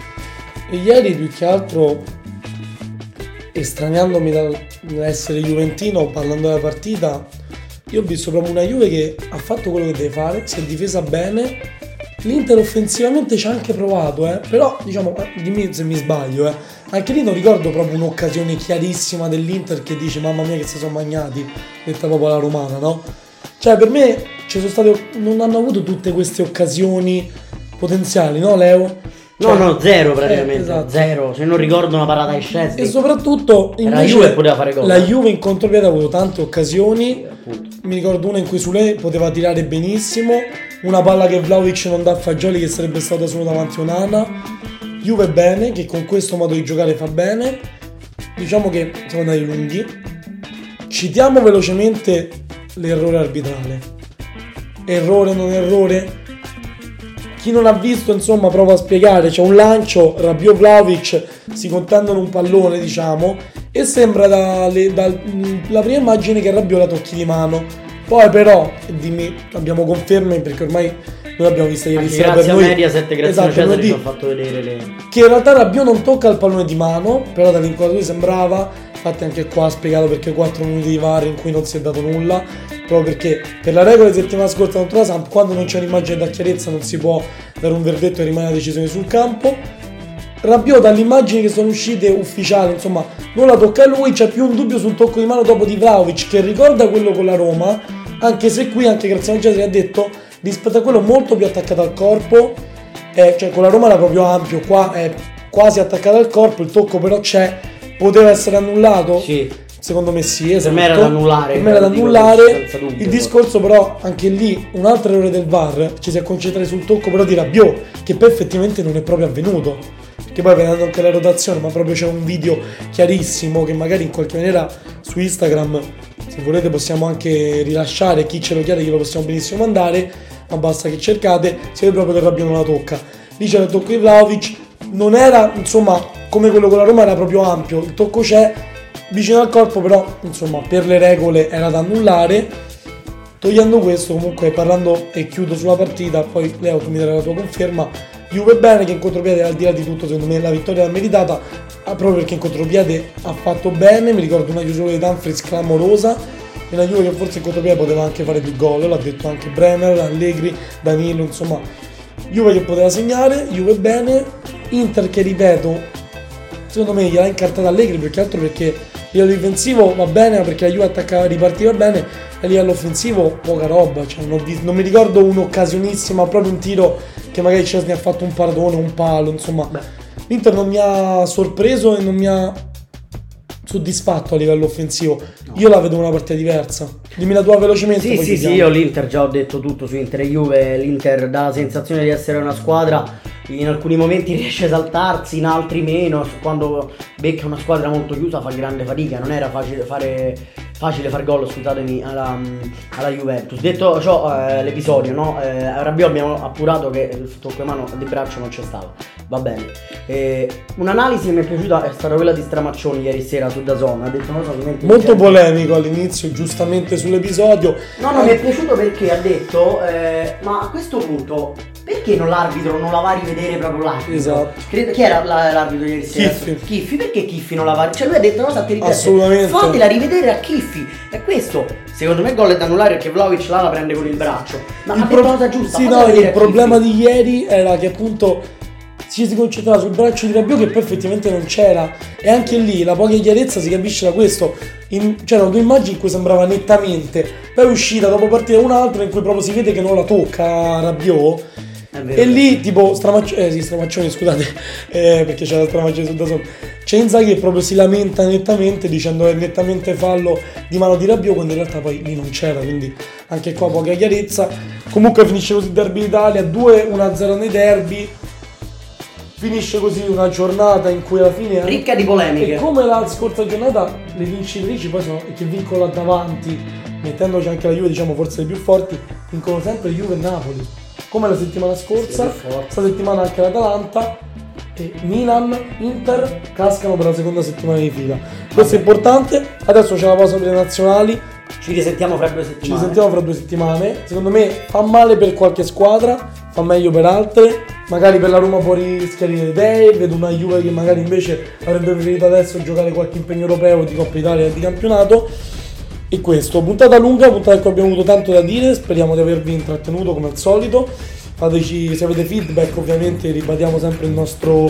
[SPEAKER 3] E ieri più che altro, estraniandomi dall'essere juventino, parlando della partita, io ho visto proprio una Juve che ha fatto quello che deve fare, si è difesa bene. L'Inter offensivamente ci ha anche provato, però diciamo, dimmi se mi sbaglio, anche lì non ricordo proprio un'occasione chiarissima dell'Inter che dice mamma mia che si sono magnati, detta proprio alla romana, no? Cioè per me ci sono state, non hanno avuto tutte queste occasioni potenziali, no Leo? Cioè,
[SPEAKER 4] no, zero praticamente,
[SPEAKER 3] esatto.
[SPEAKER 4] Zero, se non ricordo una parata di Szczęsny.
[SPEAKER 3] E soprattutto invece
[SPEAKER 4] la Juve poteva fare gol.
[SPEAKER 3] La Juve in contropiede ha avuto tante occasioni,
[SPEAKER 4] appunto.
[SPEAKER 3] Mi ricordo una in cui Sule poteva tirare benissimo, una palla che Vlahovic non dà a Fagioli che sarebbe stata solo davanti a Onana. Juve bene, che con questo modo di giocare fa bene. Diciamo che siamo andati lunghi. Citiamo velocemente l'errore arbitrale. Errore, non errore? Chi non ha visto, insomma, prova a spiegare. C'è un lancio, Rabiot, Vlahovic si contendono un pallone, diciamo, e sembra dalla prima immagine che Rabiot la tocchi di mano. Poi però, dimmi, abbiamo conferme perché ormai noi l'abbiamo vista ieri sera per noi.
[SPEAKER 4] Mediaset, grazie
[SPEAKER 3] esatto,
[SPEAKER 4] a Cesare ci ho fatto vedere
[SPEAKER 3] che in realtà Rabiot non tocca il pallone di mano, però dall'inquadratura sembrava. infatti anche qua ha spiegato perché 4 minuti di VAR in cui non si è dato nulla, proprio perché per la regola di settimana scorsa contro la Samp, quando non c'è un'immagine da chiarezza non si può dare un verdetto e rimane la decisione sul campo. Rabiot, dalle immagini che sono uscite ufficiali, insomma, non la tocca a lui, c'è più un dubbio sul tocco di mano dopo di Vlahovic, che ricorda quello con la Roma, anche se qui anche Graziano Gessi ha detto rispetto a quello molto più attaccato al corpo, cioè con la Roma era proprio ampio, qua è quasi attaccato al corpo, il tocco però c'è, poteva essere annullato?
[SPEAKER 4] Sì.
[SPEAKER 3] Secondo me sì, esatto.
[SPEAKER 4] Per me era da annullare.
[SPEAKER 3] Per me era da annullare. Il discorso però, anche lì, un altro errore del VAR, ci si è concentrati sul tocco però di Rabiot, che poi effettivamente non è proprio avvenuto. Perché poi vedendo anche la rotazione, ma proprio c'è un video chiarissimo che magari in qualche maniera su Instagram, se volete possiamo anche rilasciare, chi ce lo chiede glielo possiamo benissimo mandare, ma basta che cercate, si vede proprio che Rabiot non la tocca. Lì c'era il tocco di Vlahovic, non era, insomma, come quello con la Roma, era proprio ampio, il tocco c'è, vicino al corpo, però, insomma, per le regole era da annullare. Togliendo questo, comunque, parlando e chiudo sulla partita, poi Leo tu mi darai la tua conferma, Juve bene, che in contropiede al di là di tutto secondo me la vittoria l'ha meritata, proprio perché in contropiede ha fatto bene, mi ricordo una chiusura di Dumfries clamorosa, e una Juve che forse in contropiede poteva anche fare più gol, l'ha detto anche Bremer, Allegri, Danilo, insomma Juve che poteva segnare, Juve bene, Inter che ripeto secondo me gliel'ha incartata Allegri, perché altro perché a livello difensivo va bene, ma perché la Juve attaccava e ripartiva bene, e a livello offensivo poca roba, cioè non mi ricordo un'occasionissima, proprio un tiro che magari Szczesny ha fatto un paradone, un palo, insomma. L'Inter non mi ha sorpreso e non mi ha soddisfatto a livello offensivo. No. Io la vedo una partita diversa. Dimmi la tua velocemente.
[SPEAKER 4] Sì, io l'Inter già ho detto tutto su Inter e Juve. L'Inter dà la sensazione di essere una squadra, in alcuni momenti riesce a esaltarsi, in altri meno. Quando becca una squadra molto chiusa fa grande fatica, non era facile far gol, scusatemi, alla Juventus. Detto ciò, l'episodio, no? Rabiot abbiamo appurato che il tocco di mano di braccio non c'è stato, va bene. Un'analisi che mi è piaciuta è stata quella di Stramaccioni ieri sera su DAZN, ha detto una cosa
[SPEAKER 3] molto polemico all'inizio, giustamente sull'episodio.
[SPEAKER 4] No, mi è piaciuto perché ha detto ma a questo punto perché l'arbitro non la va a rivedere proprio l'arbitro?
[SPEAKER 3] Esatto.
[SPEAKER 4] Chi era l'arbitro ieri sera? Chiffi. Perché Chiffi non la va? Cioè lui ha detto una cosa terribile.
[SPEAKER 3] Assolutamente.
[SPEAKER 4] Fatela rivedere a Chiffi. E questo, secondo me, il gol è da annullare perché Vlahovic la prende con il braccio. Ma ha detto una cosa giusta.
[SPEAKER 3] Sì, no, il problema di ieri era che appunto si concentrava sul braccio di Rabiot, che poi effettivamente non c'era, e anche lì la poca chiarezza si capisce da questo. C'erano due immagini in cui sembrava nettamente, poi è uscita dopo partita un'altra in cui proprio si vede che non la tocca Rabiot. E lì tipo Stramaccioni, scusate, perché c'era Stramaccioni su DAZN, c'è Inzaghi che proprio si lamenta nettamente dicendo che è nettamente fallo di mano di Rabiot, quando in realtà poi lì non c'era, quindi anche qua poca chiarezza. Comunque finisce così il derby d'Italia, 2-1-0 nei derby, finisce così una giornata in cui alla fine
[SPEAKER 4] ricca di polemiche,
[SPEAKER 3] e come la scorsa giornata le vincitrici poi sono che vincono là davanti, mettendoci anche la Juve, diciamo forse le più forti, vincono sempre Juve e Napoli, come la settimana scorsa. Questa settimana anche l'Atalanta e Milan, Inter cascano per la seconda settimana di fila. Questo è importante. Adesso c'è la pausa per le nazionali.
[SPEAKER 4] Ci risentiamo fra 2
[SPEAKER 3] settimane. Secondo me fa male per qualche squadra, fa meglio per altre. Magari per la Roma può rischiare le idee. Vedo una Juve che magari invece avrebbe preferito adesso giocare qualche impegno europeo di Coppa Italia e di campionato. E questo, puntata lunga, puntata in cui abbiamo avuto tanto da dire, speriamo di avervi intrattenuto come al solito. Fateci, se avete feedback, ovviamente ribadiamo sempre il nostro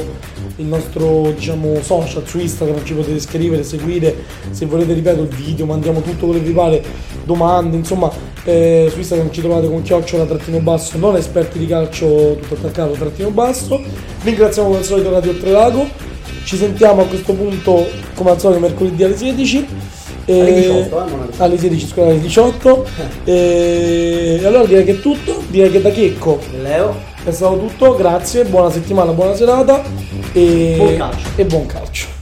[SPEAKER 3] diciamo social su Instagram, ci potete scrivere, seguire, se volete ripeto il video, mandiamo tutto quello che vi pare, domande, insomma su Instagram ci trovate con __ non esperti di calcio tutto attaccato _. Ringraziamo come al solito Radio Oltrelago, ci sentiamo a questo punto come al solito mercoledì alle 16. Alle 16, scusate, alle 18. E allora direi che è tutto. Direi che da Checco
[SPEAKER 4] Leo
[SPEAKER 3] è stato tutto. Grazie, buona settimana, buona serata e buon calcio.